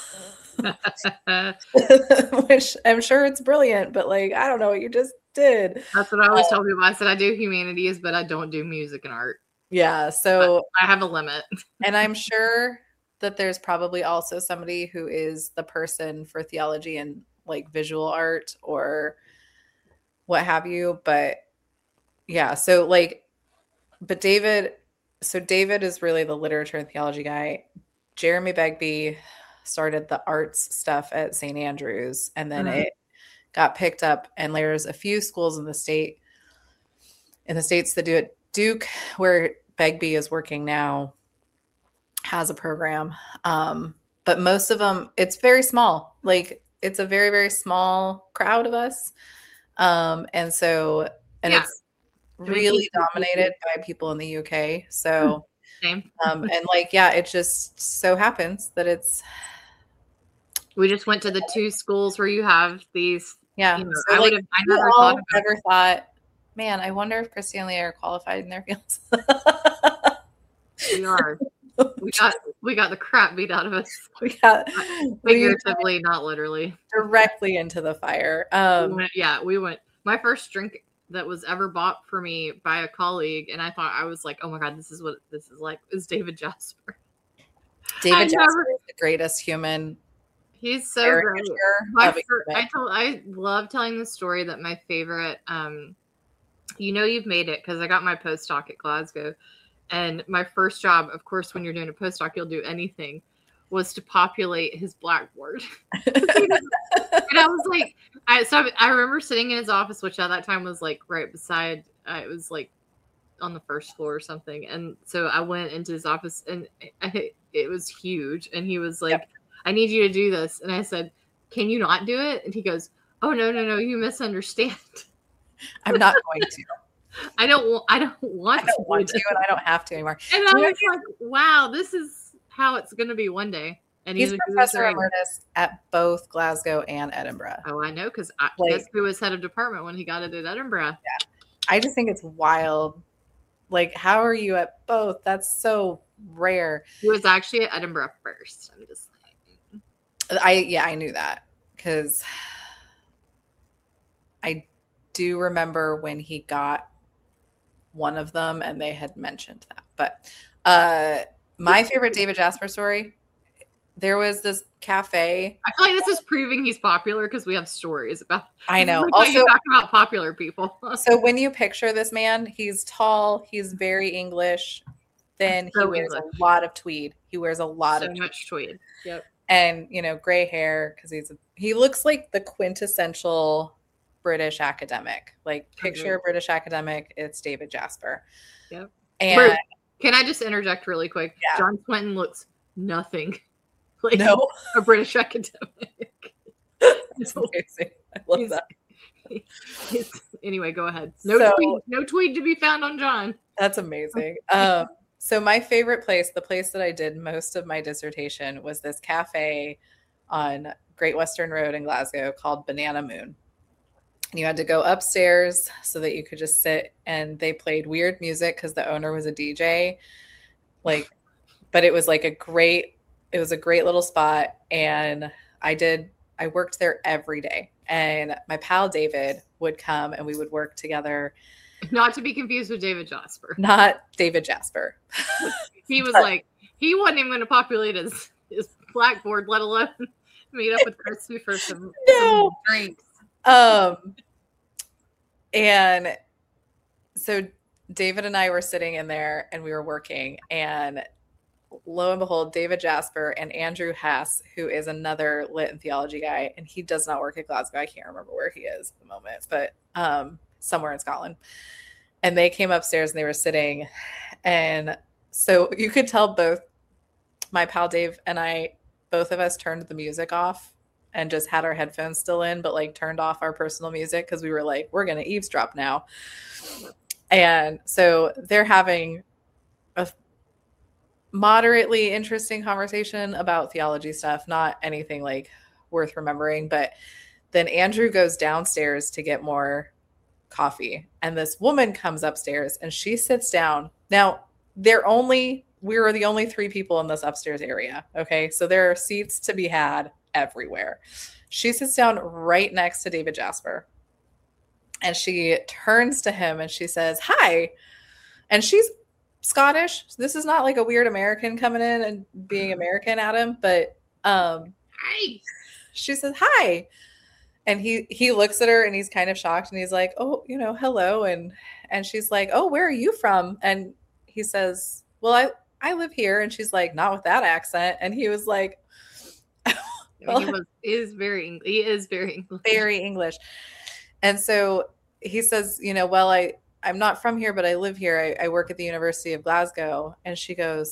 which I'm sure it's brilliant, but like, I don't know what you just did. That's what I always uh, tell people. I said, I do humanities, but I don't do music and art. Yeah. So I have a limit. And I'm sure that there's probably also somebody who is the person for theology and like visual art or what have you. But yeah, so like, but David, so David is really the literature and theology guy. Jeremy Begbie started the arts stuff at Saint Andrews, and then mm-hmm. it got picked up, and there's a few schools in the state, in the States that do it. Duke, where Begbie is working now, has a program. Um, but most of them, it's very small. Like it's a very, very small crowd of us. Um, and so, and yeah. it's really dominated by people in the U K. So, Same. um, and like, yeah, it just so happens that it's, we just went to the two schools where you have these, yeah. You know, so I like, would have, I never thought about ever thought, man, I wonder if Christy and Leah are qualified in their fields. We are. We got we got the crap beat out of us. We got figuratively, not literally. Directly into the fire. Um, we went, yeah, we went. My first drink that was ever bought for me by a colleague, and I thought I was like, oh my god, this is what this is like. Is David Jasper. David I Jasper never, is the greatest human. He's so great. My fir- I told I love telling the story that my favorite. Um, you know, you've made it because I got my postdoc at Glasgow. And my first job, of course, when you're doing a postdoc, you'll do anything, was to populate his blackboard. And I was like, I so I remember sitting in his office, which at that time was like right beside, uh, it was like on the first floor or something. And so I went into his office, and I, it was huge. And he was like, yep. I need you to do this. And I said, can you not do it? And he goes, oh, no, no, no, you misunderstand. I'm not going to. I don't. I don't want. I don't to want to, and I don't have to anymore. And I was like, "Wow, this is how it's going to be one day." And he's, he's professor emeritus at both Glasgow and Edinburgh. Oh, I know, because I like, guess who was head of department when he got it at Edinburgh. Yeah, I just think it's wild. Like, how are you at both? That's so rare. He was actually at Edinburgh first. I'm just saying. I yeah, I knew that because I do remember when he got one of them and they had mentioned that. But uh, my favorite David Jasper story, there was this cafe. I feel like this is proving he's popular because we have stories about. I know. Like also, you talk about popular people. So when you picture this man, he's tall, he's very English. Then so he wears English. a lot of tweed. He wears a lot so of much tweed. tweed. Yep. And you know, gray hair because he's a, he looks like the quintessential British academic. Like picture a British academic, it's David Jasper. Yep. And Ruth, can I just interject really quick? Yeah. John Swinton looks nothing like no. a British academic. It's amazing. I love he's, that. He's, anyway, go ahead. No so, tweed, no tweed to be found on John. That's amazing. Um, so my favorite place, the place that I did most of my dissertation, was this cafe on Great Western Road in Glasgow called Banana Moon. And you had to go upstairs so that you could just sit, and they played weird music because the owner was a D J. Like, but it was like a great, it was a great little spot. And I did, I worked there every day. And my pal David would come and we would work together. Not to be confused with David Jasper. Not David Jasper. He was but, like, he wasn't even going to populate his, his blackboard, let alone meet up with Christy for some, no. some drinks. Um, and so David and I were sitting in there and we were working, and lo and behold, David Jasper and Andrew Hess, who is another lit and theology guy, and he does not work at Glasgow. I can't remember where he is at the moment, but um, somewhere in Scotland. And they came upstairs and they were sitting. And so you could tell both my pal Dave and I, both of us turned the music off and just had our headphones still in, but like turned off our personal music because we were like, we're going to eavesdrop now. And so they're having a moderately interesting conversation about theology stuff, not anything like worth remembering. But then Andrew goes downstairs to get more coffee, and this woman comes upstairs and she sits down. Now, they're only, we were the only three people in this upstairs area. Okay. So there are seats to be had everywhere. She sits down right next to David Jasper, and she turns to him and she says, "Hi." And she's Scottish. This is not like a weird American coming in and being American at him, but um, hi. She says, "Hi." And he he looks at her and he's kind of shocked, and he's like, "Oh, you know, hello." And and she's like, "Oh, where are you from?" And he says, "Well, I I live here." And she's like, "Not with that accent." And he was like, well, he was, is very he is very English. Very English. And so he says, "You know, well, I I'm not from here, but I live here. I, I work at the University of Glasgow." And she goes,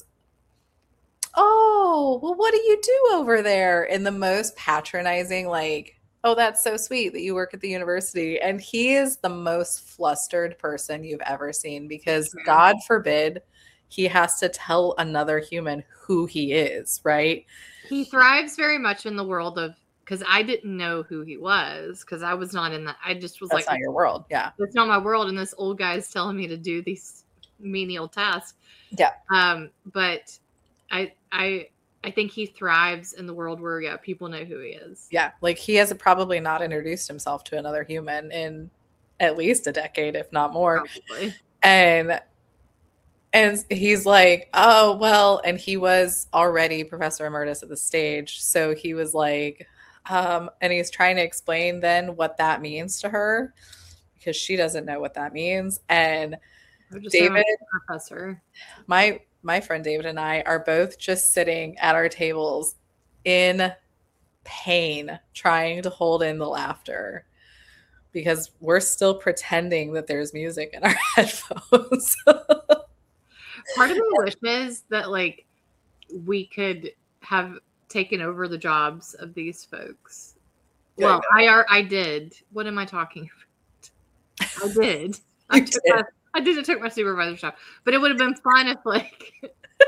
"Oh, well, what do you do over there?" In the most patronizing, like, "Oh, that's so sweet that you work at the university." And he is the most flustered person you've ever seen, because God forbid he has to tell another human who he is, right? He thrives very much in the world of, because I didn't know who he was, because I was not in that. I just was That's like, not your world. Yeah. It's not my world. And this old guy is telling me to do these menial tasks. Yeah. Um, but I, I, I think he thrives in the world where, yeah, people know who he is. Yeah. Like, he has probably not introduced himself to another human in at least a decade, if not more. Probably. And, and he's like, "Oh, well," and he was already professor emeritus at the stage. So he was like, um, and he's trying to explain then what that means to her, because she doesn't know what that means. And David, professor, my, my friend David and I are both just sitting at our tables in pain, trying to hold in the laughter, because we're still pretending that there's music in our headphones. Part of me wishes that, like, we could have taken over the jobs of these folks. Good. Well, I are, I did. What am I talking about? I did. I, took did. My, I did. I took my supervisor's job, but it would have been fun if, like,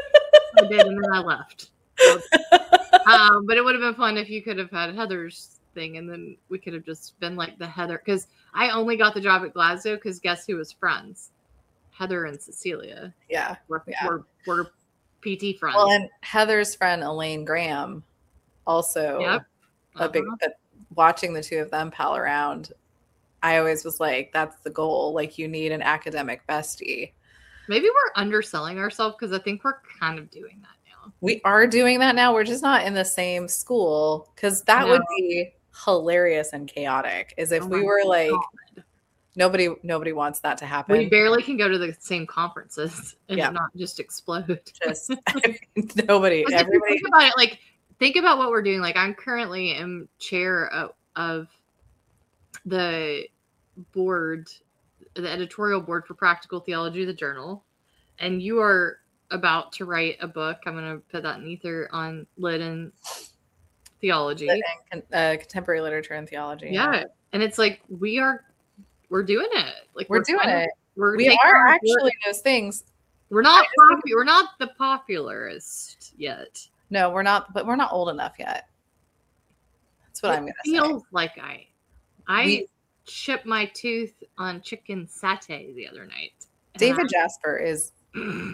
I did and then I left. So, um, but it would have been fun if you could have had Heather's thing, and then we could have just been like the Heather. Because I only got the job at Glasgow because guess who was friends? Heather and Cecilia. Yeah. We're, yeah. we're, we're P T friends. Well, and Heather's friend Elaine Graham also Yep. a big, Uh-huh. but watching the two of them pal around, I always was like, that's the goal. Like, you need an academic bestie. Maybe we're underselling ourselves because I think we're kind of doing that now. We are doing that now. We're just not in the same school, because that No. would be hilarious and chaotic. Is if Oh we my were like, God. nobody, nobody wants that to happen. We barely can go to the same conferences and Yeah. not just explode. Just nobody, Because if you everybody. think about it, like think about what we're doing. Like I'm currently am chair of, of the board, the editorial board for Practical Theology, the journal, and you are about to write a book. I'm going to put that in ether on lit and theology. And con- uh, contemporary literature and theology. Yeah. And it's like we are we're doing it. Like We're doing kind of- it. We're We taking are on- actually those things. we're not I just think- popu- we're not the popularist yet. No, we're not, but we're not old enough yet. That's what It I'm going to say. feels like I I We- chipped my tooth on chicken satay the other night. And David Jasper is I-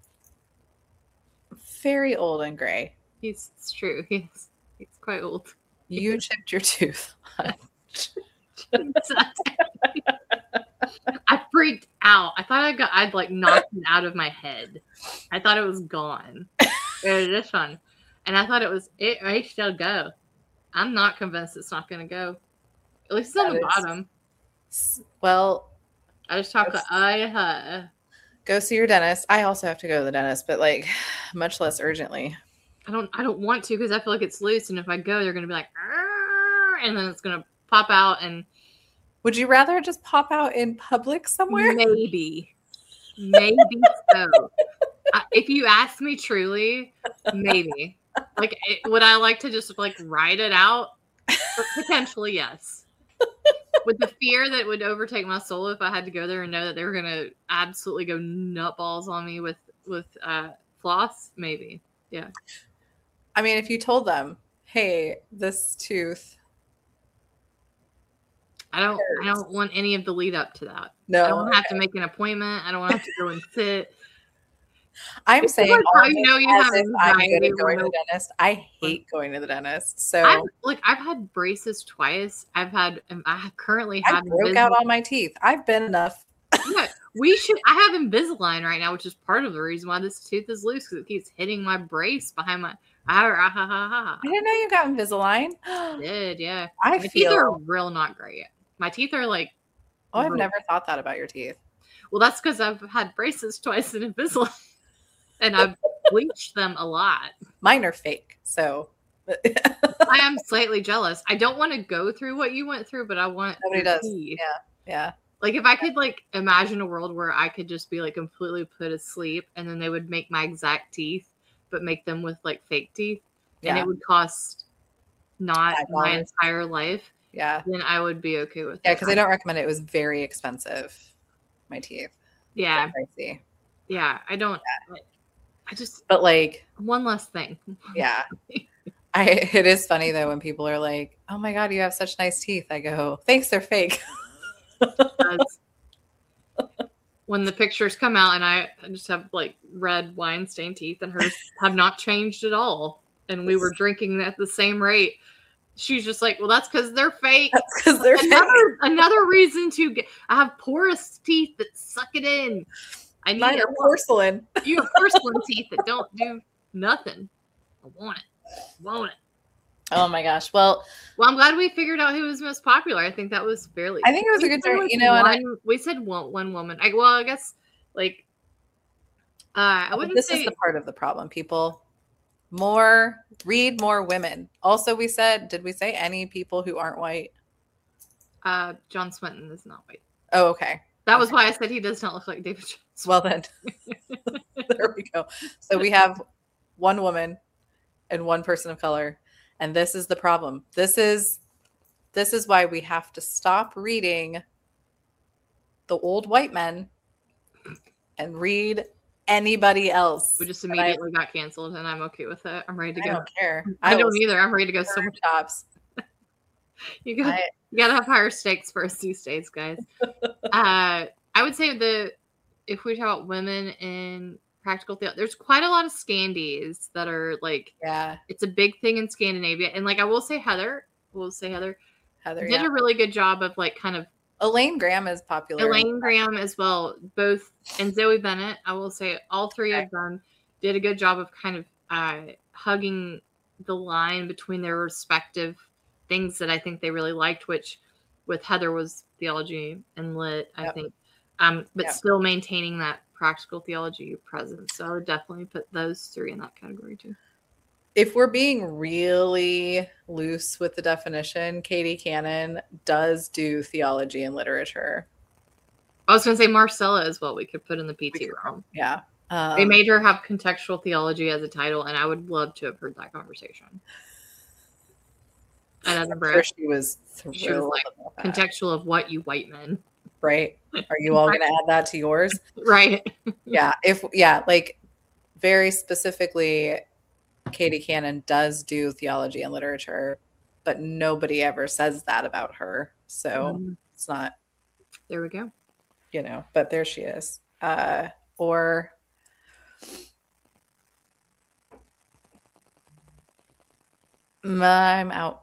very old and gray. he's it's true. He's he's quite old. You chipped your tooth. I freaked out. I thought I got I'd like knocked it out of my head. I thought it was gone. It was this one. And I thought it was it may still go. I'm not convinced it's not gonna go. At least it's on That the is- bottom. Well, I just talked like uh go see your dentist. I also have to go to the dentist, but like much less urgently. I don't I don't want to because I feel like it's loose, and if I go, they're gonna be like, "Arr," and then it's gonna pop out, and Would you rather just pop out in public somewhere? maybe, maybe so. I, if you ask me truly, maybe. Like, it, would I like to just like ride it out? Potentially, yes. With the fear that would overtake my soul if I had to go there and know that they were gonna absolutely go nutballs on me with with uh, floss, maybe. Yeah. I mean, if you told them, hey, this tooth. I don't I don't want any of the lead up to that. I No, don't have to make an appointment. I don't have to go and sit. I'm It's saying like all how you this know you as have if I'm good anxiety at going to when- the dentist. I hate going to the dentist. So I've, like I've had braces twice. I've had um, I currently I have broke Invis- out all my teeth. I've been enough. Yeah, we should. I have Invisalign right now, which is part of the reason why this tooth is loose because it keeps hitting my brace behind my. Ah, ah, ha, ha, ha. I didn't know you got Invisalign. I did, yeah. I My teeth are feel. real not great. My teeth are like. Oh, I've real- never thought that about your teeth. Well, that's because I've had braces twice in Invisalign, and I've bleached them a lot. Mine are fake. So I am slightly jealous. I don't want to go through what you went through, but I want Nobody your does. teeth. Yeah. yeah. Like if I could like imagine a world where I could just be like completely put asleep and then they would make my exact teeth, but make them with like fake teeth, and Yeah. it would cost not Five my dollars. entire life, Yeah. then I would be okay with Yeah. it. Because I don't recommend it. It was very expensive. My teeth. Yeah, Pricey. yeah. I don't. like, I just But like, one less thing. yeah. I, it is funny though when people are like, "Oh my god, you have such nice teeth." I go, "Thanks, they're fake." Because when the pictures come out and I just have like red wine stained teeth and hers have not changed at all, and we were drinking at the same rate, she's just like, well, that's because they're fake. Because they're fake. Another another reason to get I have porous teeth that suck it in. I need Mine it. are porcelain. You have porcelain teeth that don't do nothing. I want it. I want it. Oh my gosh. Well, Well, I'm glad we figured out who was most popular. I think that was fairly. I think it was a we good said, journey, like, you know, and I- one- we said one one woman. I, well, I guess like uh, I but wouldn't this say is the part of the problem. People more read more women. Also, we said, did we say any people who aren't white? uh, John Swinton is not white. Oh, okay. That was why I said he does not look like David Jones. Well then, there we go. So we have one woman and one person of color, and this is the problem. This is this is why we have to stop reading the old white men and read anybody else. We just And I- immediately got canceled, and I'm okay with it. I'm ready to I go. don't care. I, will don't either. I'm ready to go so burn much. tops. You got I, you gotta have higher stakes for us these days, guys. uh, I would say the if we talk about women in practical theater, there's quite a lot of Scandies that are like, yeah, it's a big thing in Scandinavia. And like I will say Heather, we'll say Heather Heather, did yeah. a really good job of like kind of Elaine Graham is popular. Elaine Graham as well, both, and Zoe Bennett. I will say all three okay. of them did a good job of kind of uh, hugging the line between their respective things that I think they really liked, which with Heather was theology and lit, I yep. think, um, but yep. still maintaining that practical theology presence. So I would definitely put those three in that category too. If we're being really loose with the definition, Katie Cannon does do theology and literature. I was going to say Marcella as well. We could put in the P T realm. Yeah. Um, they made her have contextual theology as a title, and I would love to have heard that conversation. At Edinburgh. Sure she was thrilled. She was like, contextual of what, you white men? Right. Are you all going to add that to yours? Right. Yeah. If, yeah, like very specifically, Katie Cannon does do theology and literature, but nobody ever says that about her. So um, it's not. There we go. You know, but there she is. Uh, or I'm out.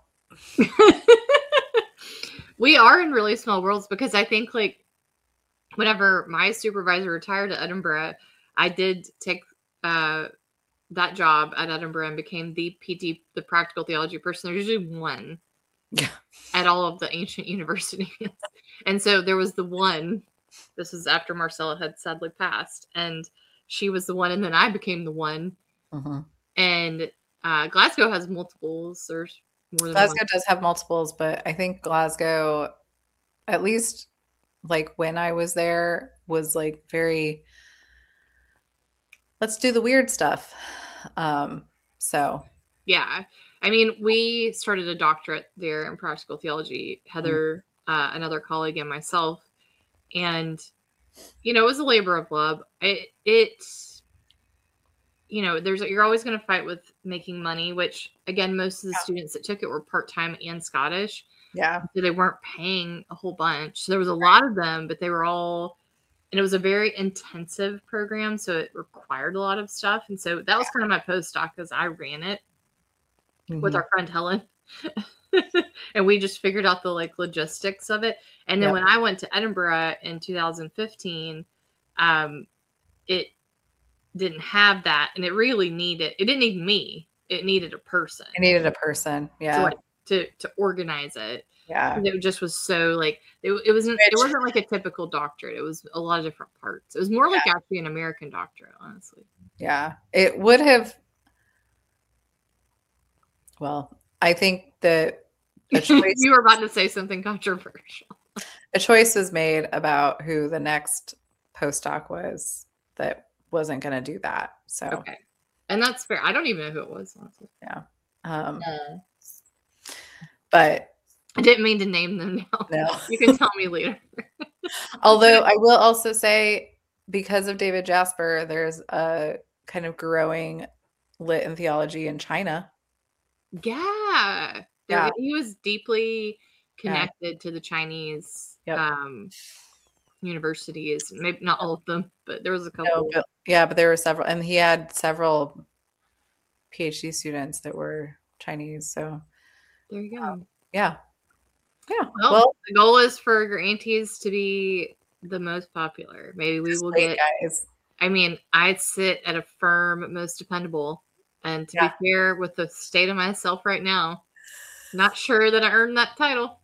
We are in really small worlds because I think like whenever my supervisor retired at Edinburgh, I did take uh, that job at Edinburgh and became the P T, the practical theology person. There's usually one yeah. at all of the ancient universities. And so there was the one, this was after Marcella had sadly passed, and she was the one, and then I became the one. Uh-huh. And uh, Glasgow has multiples. There's more than Glasgow one. does have multiples, but I think Glasgow, at least like when I was there, was like very, let's do the weird stuff. Um, so yeah, I mean, we started a doctorate there in practical theology, Heather, mm-hmm. uh, another colleague, and myself. And, you know, it was a labor of love. It, it you know, there's, you're always going to fight with making money, which again, most of the yeah. students that took it were part-time and Scottish. Yeah. So they weren't paying a whole bunch. So there was a right. lot of them, but they were all, and it was a very intensive program. So it required a lot of stuff. And so that was kind of my postdoc because I ran it mm-hmm. with our friend Helen. And we just figured out the like logistics of it. And then yep. when I went to Edinburgh in two thousand fifteen, um, it didn't have that. And it really needed, it didn't need me. It needed a person. It needed a person. Yeah. To, like, to, to organize it. Yeah. And it just was so like, it, it wasn't, Which, it wasn't like a typical doctorate. It was a lot of different parts. It was more like yeah. actually an American doctorate, honestly. Yeah. It would have, well, I think that a choice you were about to say something controversial. A choice was made about who the next postdoc was that wasn't going to do that. So, okay. And that's fair. I don't even know who it was, honestly. Yeah. Um, uh, but I didn't mean to name them now. No. You can tell me later. Although I will also say, because of David Jasper, there's a kind of growing lit in theology in China. Yeah. There, yeah. He was deeply connected yeah. to the Chinese yep. um, universities. Maybe not all of them, but there was a couple. No, but, yeah, but there were several. And he had several PhD students that were Chinese. So there you go. Um, yeah. Yeah. Well, well, the goal is for your aunties to be the most popular. Maybe we will get, guys. I mean, I sit at a firm most dependable. And to yeah. be fair, with the state of myself right now, not sure that I earned that title.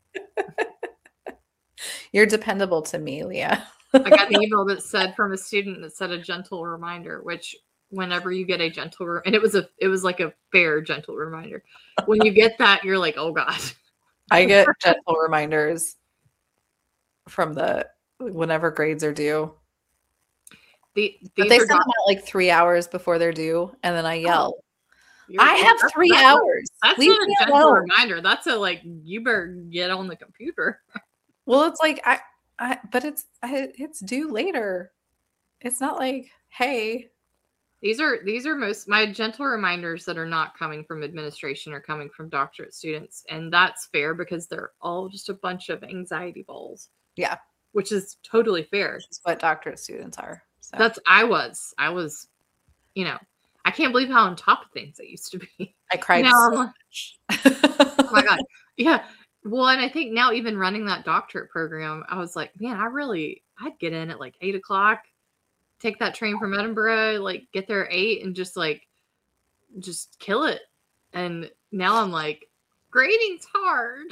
You're dependable to me, Leah. I got an email that said from a student that said a gentle reminder, which whenever you get a gentle, re- and it was a, it was like a fair gentle reminder. When you get that, you're like, oh God. I get gentle reminders from the, whenever grades are due. The, but they send them out like three hours before they're due. And then I yell, oh. You're, I have that's, three that's hours. A, that's Leave not a gentle reminder. That's a like, you better get on the computer. Well, it's like, I, I but it's, I, it's due later. It's not like, hey, These are these are most my gentle reminders that are not coming from administration are coming from doctorate students, and that's fair because they're all just a bunch of anxiety balls. Yeah, which is totally fair. Which is what doctorate students are. So. That's I was I was, you know, I can't believe how on top of things I used to be. I cried now, so much. Oh my god, yeah. Well, and I think now even running that doctorate program, I was like, man, I really I'd get in at like eight o'clock. Take that train from Edinburgh, like get there at eight and just like, just kill it. And now I'm like, grading's hard.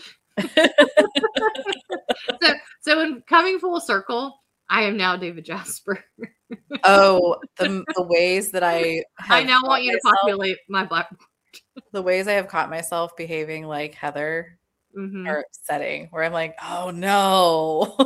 so, so in coming full circle, I am now David Jasper. Oh, the, the ways that I I now want you myself, to populate my blackboard. The ways I have caught myself behaving like Heather mm-hmm. are upsetting, where I'm like, oh no.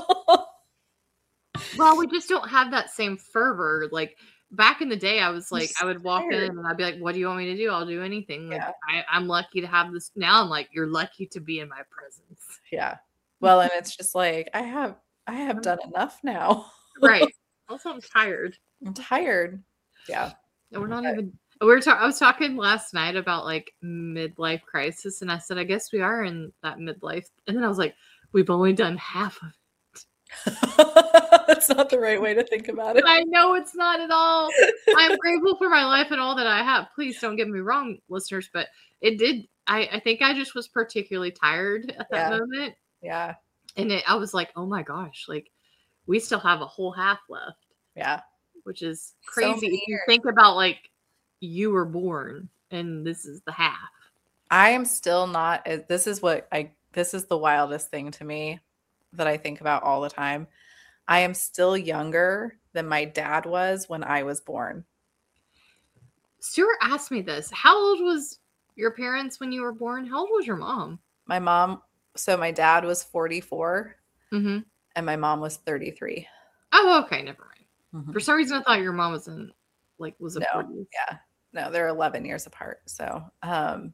Well, we just don't have that same fervor. Like back in the day, I was like, I would walk in and I'd be like, what do you want me to do? I'll do anything. Like, yeah. I, I'm lucky to have this. Now I'm like, you're lucky to be in my presence. Yeah. Well, and it's just like, I have, I have done enough now. Right. Also, I'm tired. I'm tired. Yeah. And we're not okay. even, we were talking, I was talking last night about like midlife crisis. And I said, I guess we are in that midlife. And then I was like, we've only done half of it. That's not the right way to think about it. I know it's not at all. I'm grateful for my life and all that I have. Please don't get me wrong, listeners, but it did. I, I think I just was particularly tired at that yeah. moment. Yeah. And it, I was like, oh my gosh, like we still have a whole half left. Yeah. Which is crazy. So if you think about like you were born and this is the half. I am still not, this is what I, this is the wildest thing to me that I think about all the time. I am still younger than my dad was when I was born. Stuart asked me this. How old was your parents when you were born? How old was your mom? My mom, so my dad was forty-four mm-hmm. and my mom was thirty-three. Oh, okay. Never mind. Mm-hmm. For some reason, I thought your mom was in, like, was a no, forties. Yeah. No, they're eleven years apart. So, um,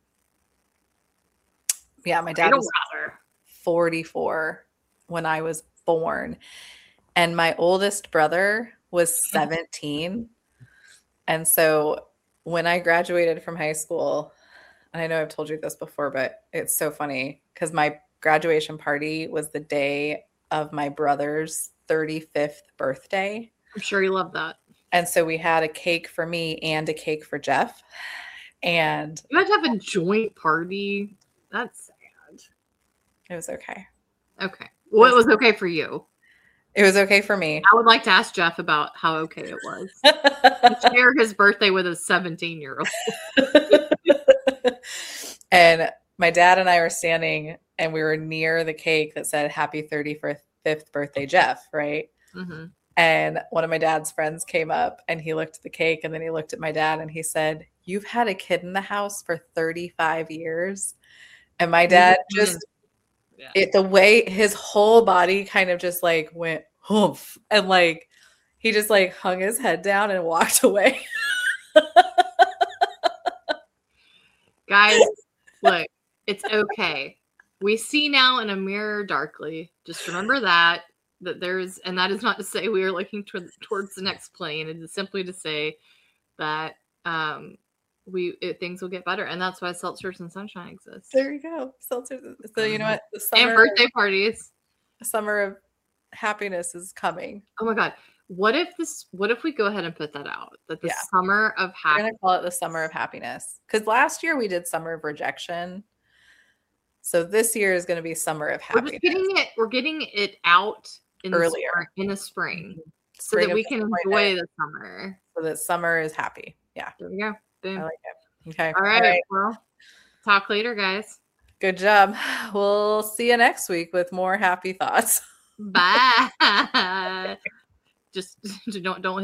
yeah, my dad was rather. forty-four when I was born. And my oldest brother was seventeen. And so when I graduated from high school, and I know I've told you this before, but it's so funny because my graduation party was the day of my brother's thirty-fifth birthday. I'm sure you love that. And so we had a cake for me and a cake for Jeff. And you had to have a joint party. That's sad. It was okay. Okay. Well, it was okay for you. It was okay for me. I would like to ask Jeff about how okay it was. To share his birthday with a seventeen-year-old. And my dad and I were standing, and we were near the cake that said "Happy thirty-fifth birthday, Jeff." Right? Mm-hmm. And one of my dad's friends came up, and he looked at the cake, and then he looked at my dad, and he said, "You've had a kid in the house for thirty-five years." And my dad just. Yeah. It the way his whole body kind of just like went humph, and like he just like hung his head down and walked away. Guys, look, it's okay. We see now in a mirror darkly. Just remember that that there's, and that is not to say we are looking toward, towards the next plane. It is simply to say that um we it, things will get better, and that's why seltzers and sunshine exist. There you go, seltzers. So you know what? The summer and birthday parties. The summer of happiness is coming. Oh my god! What if this? What if we go ahead and put that out? That the yeah. summer of happiness. We're gonna call it the summer of happiness because last year we did summer of rejection. So this year is going to be summer of happiness. We're just getting it. We're getting it out in earlier the spring, in the spring, spring so that we can enjoy the summer. So that summer is happy. Yeah. There we go. Boom. I like it. Okay. All right. All right. Well, talk later, guys. Good job. We'll see you next week with more happy thoughts. Bye. Just don't don't.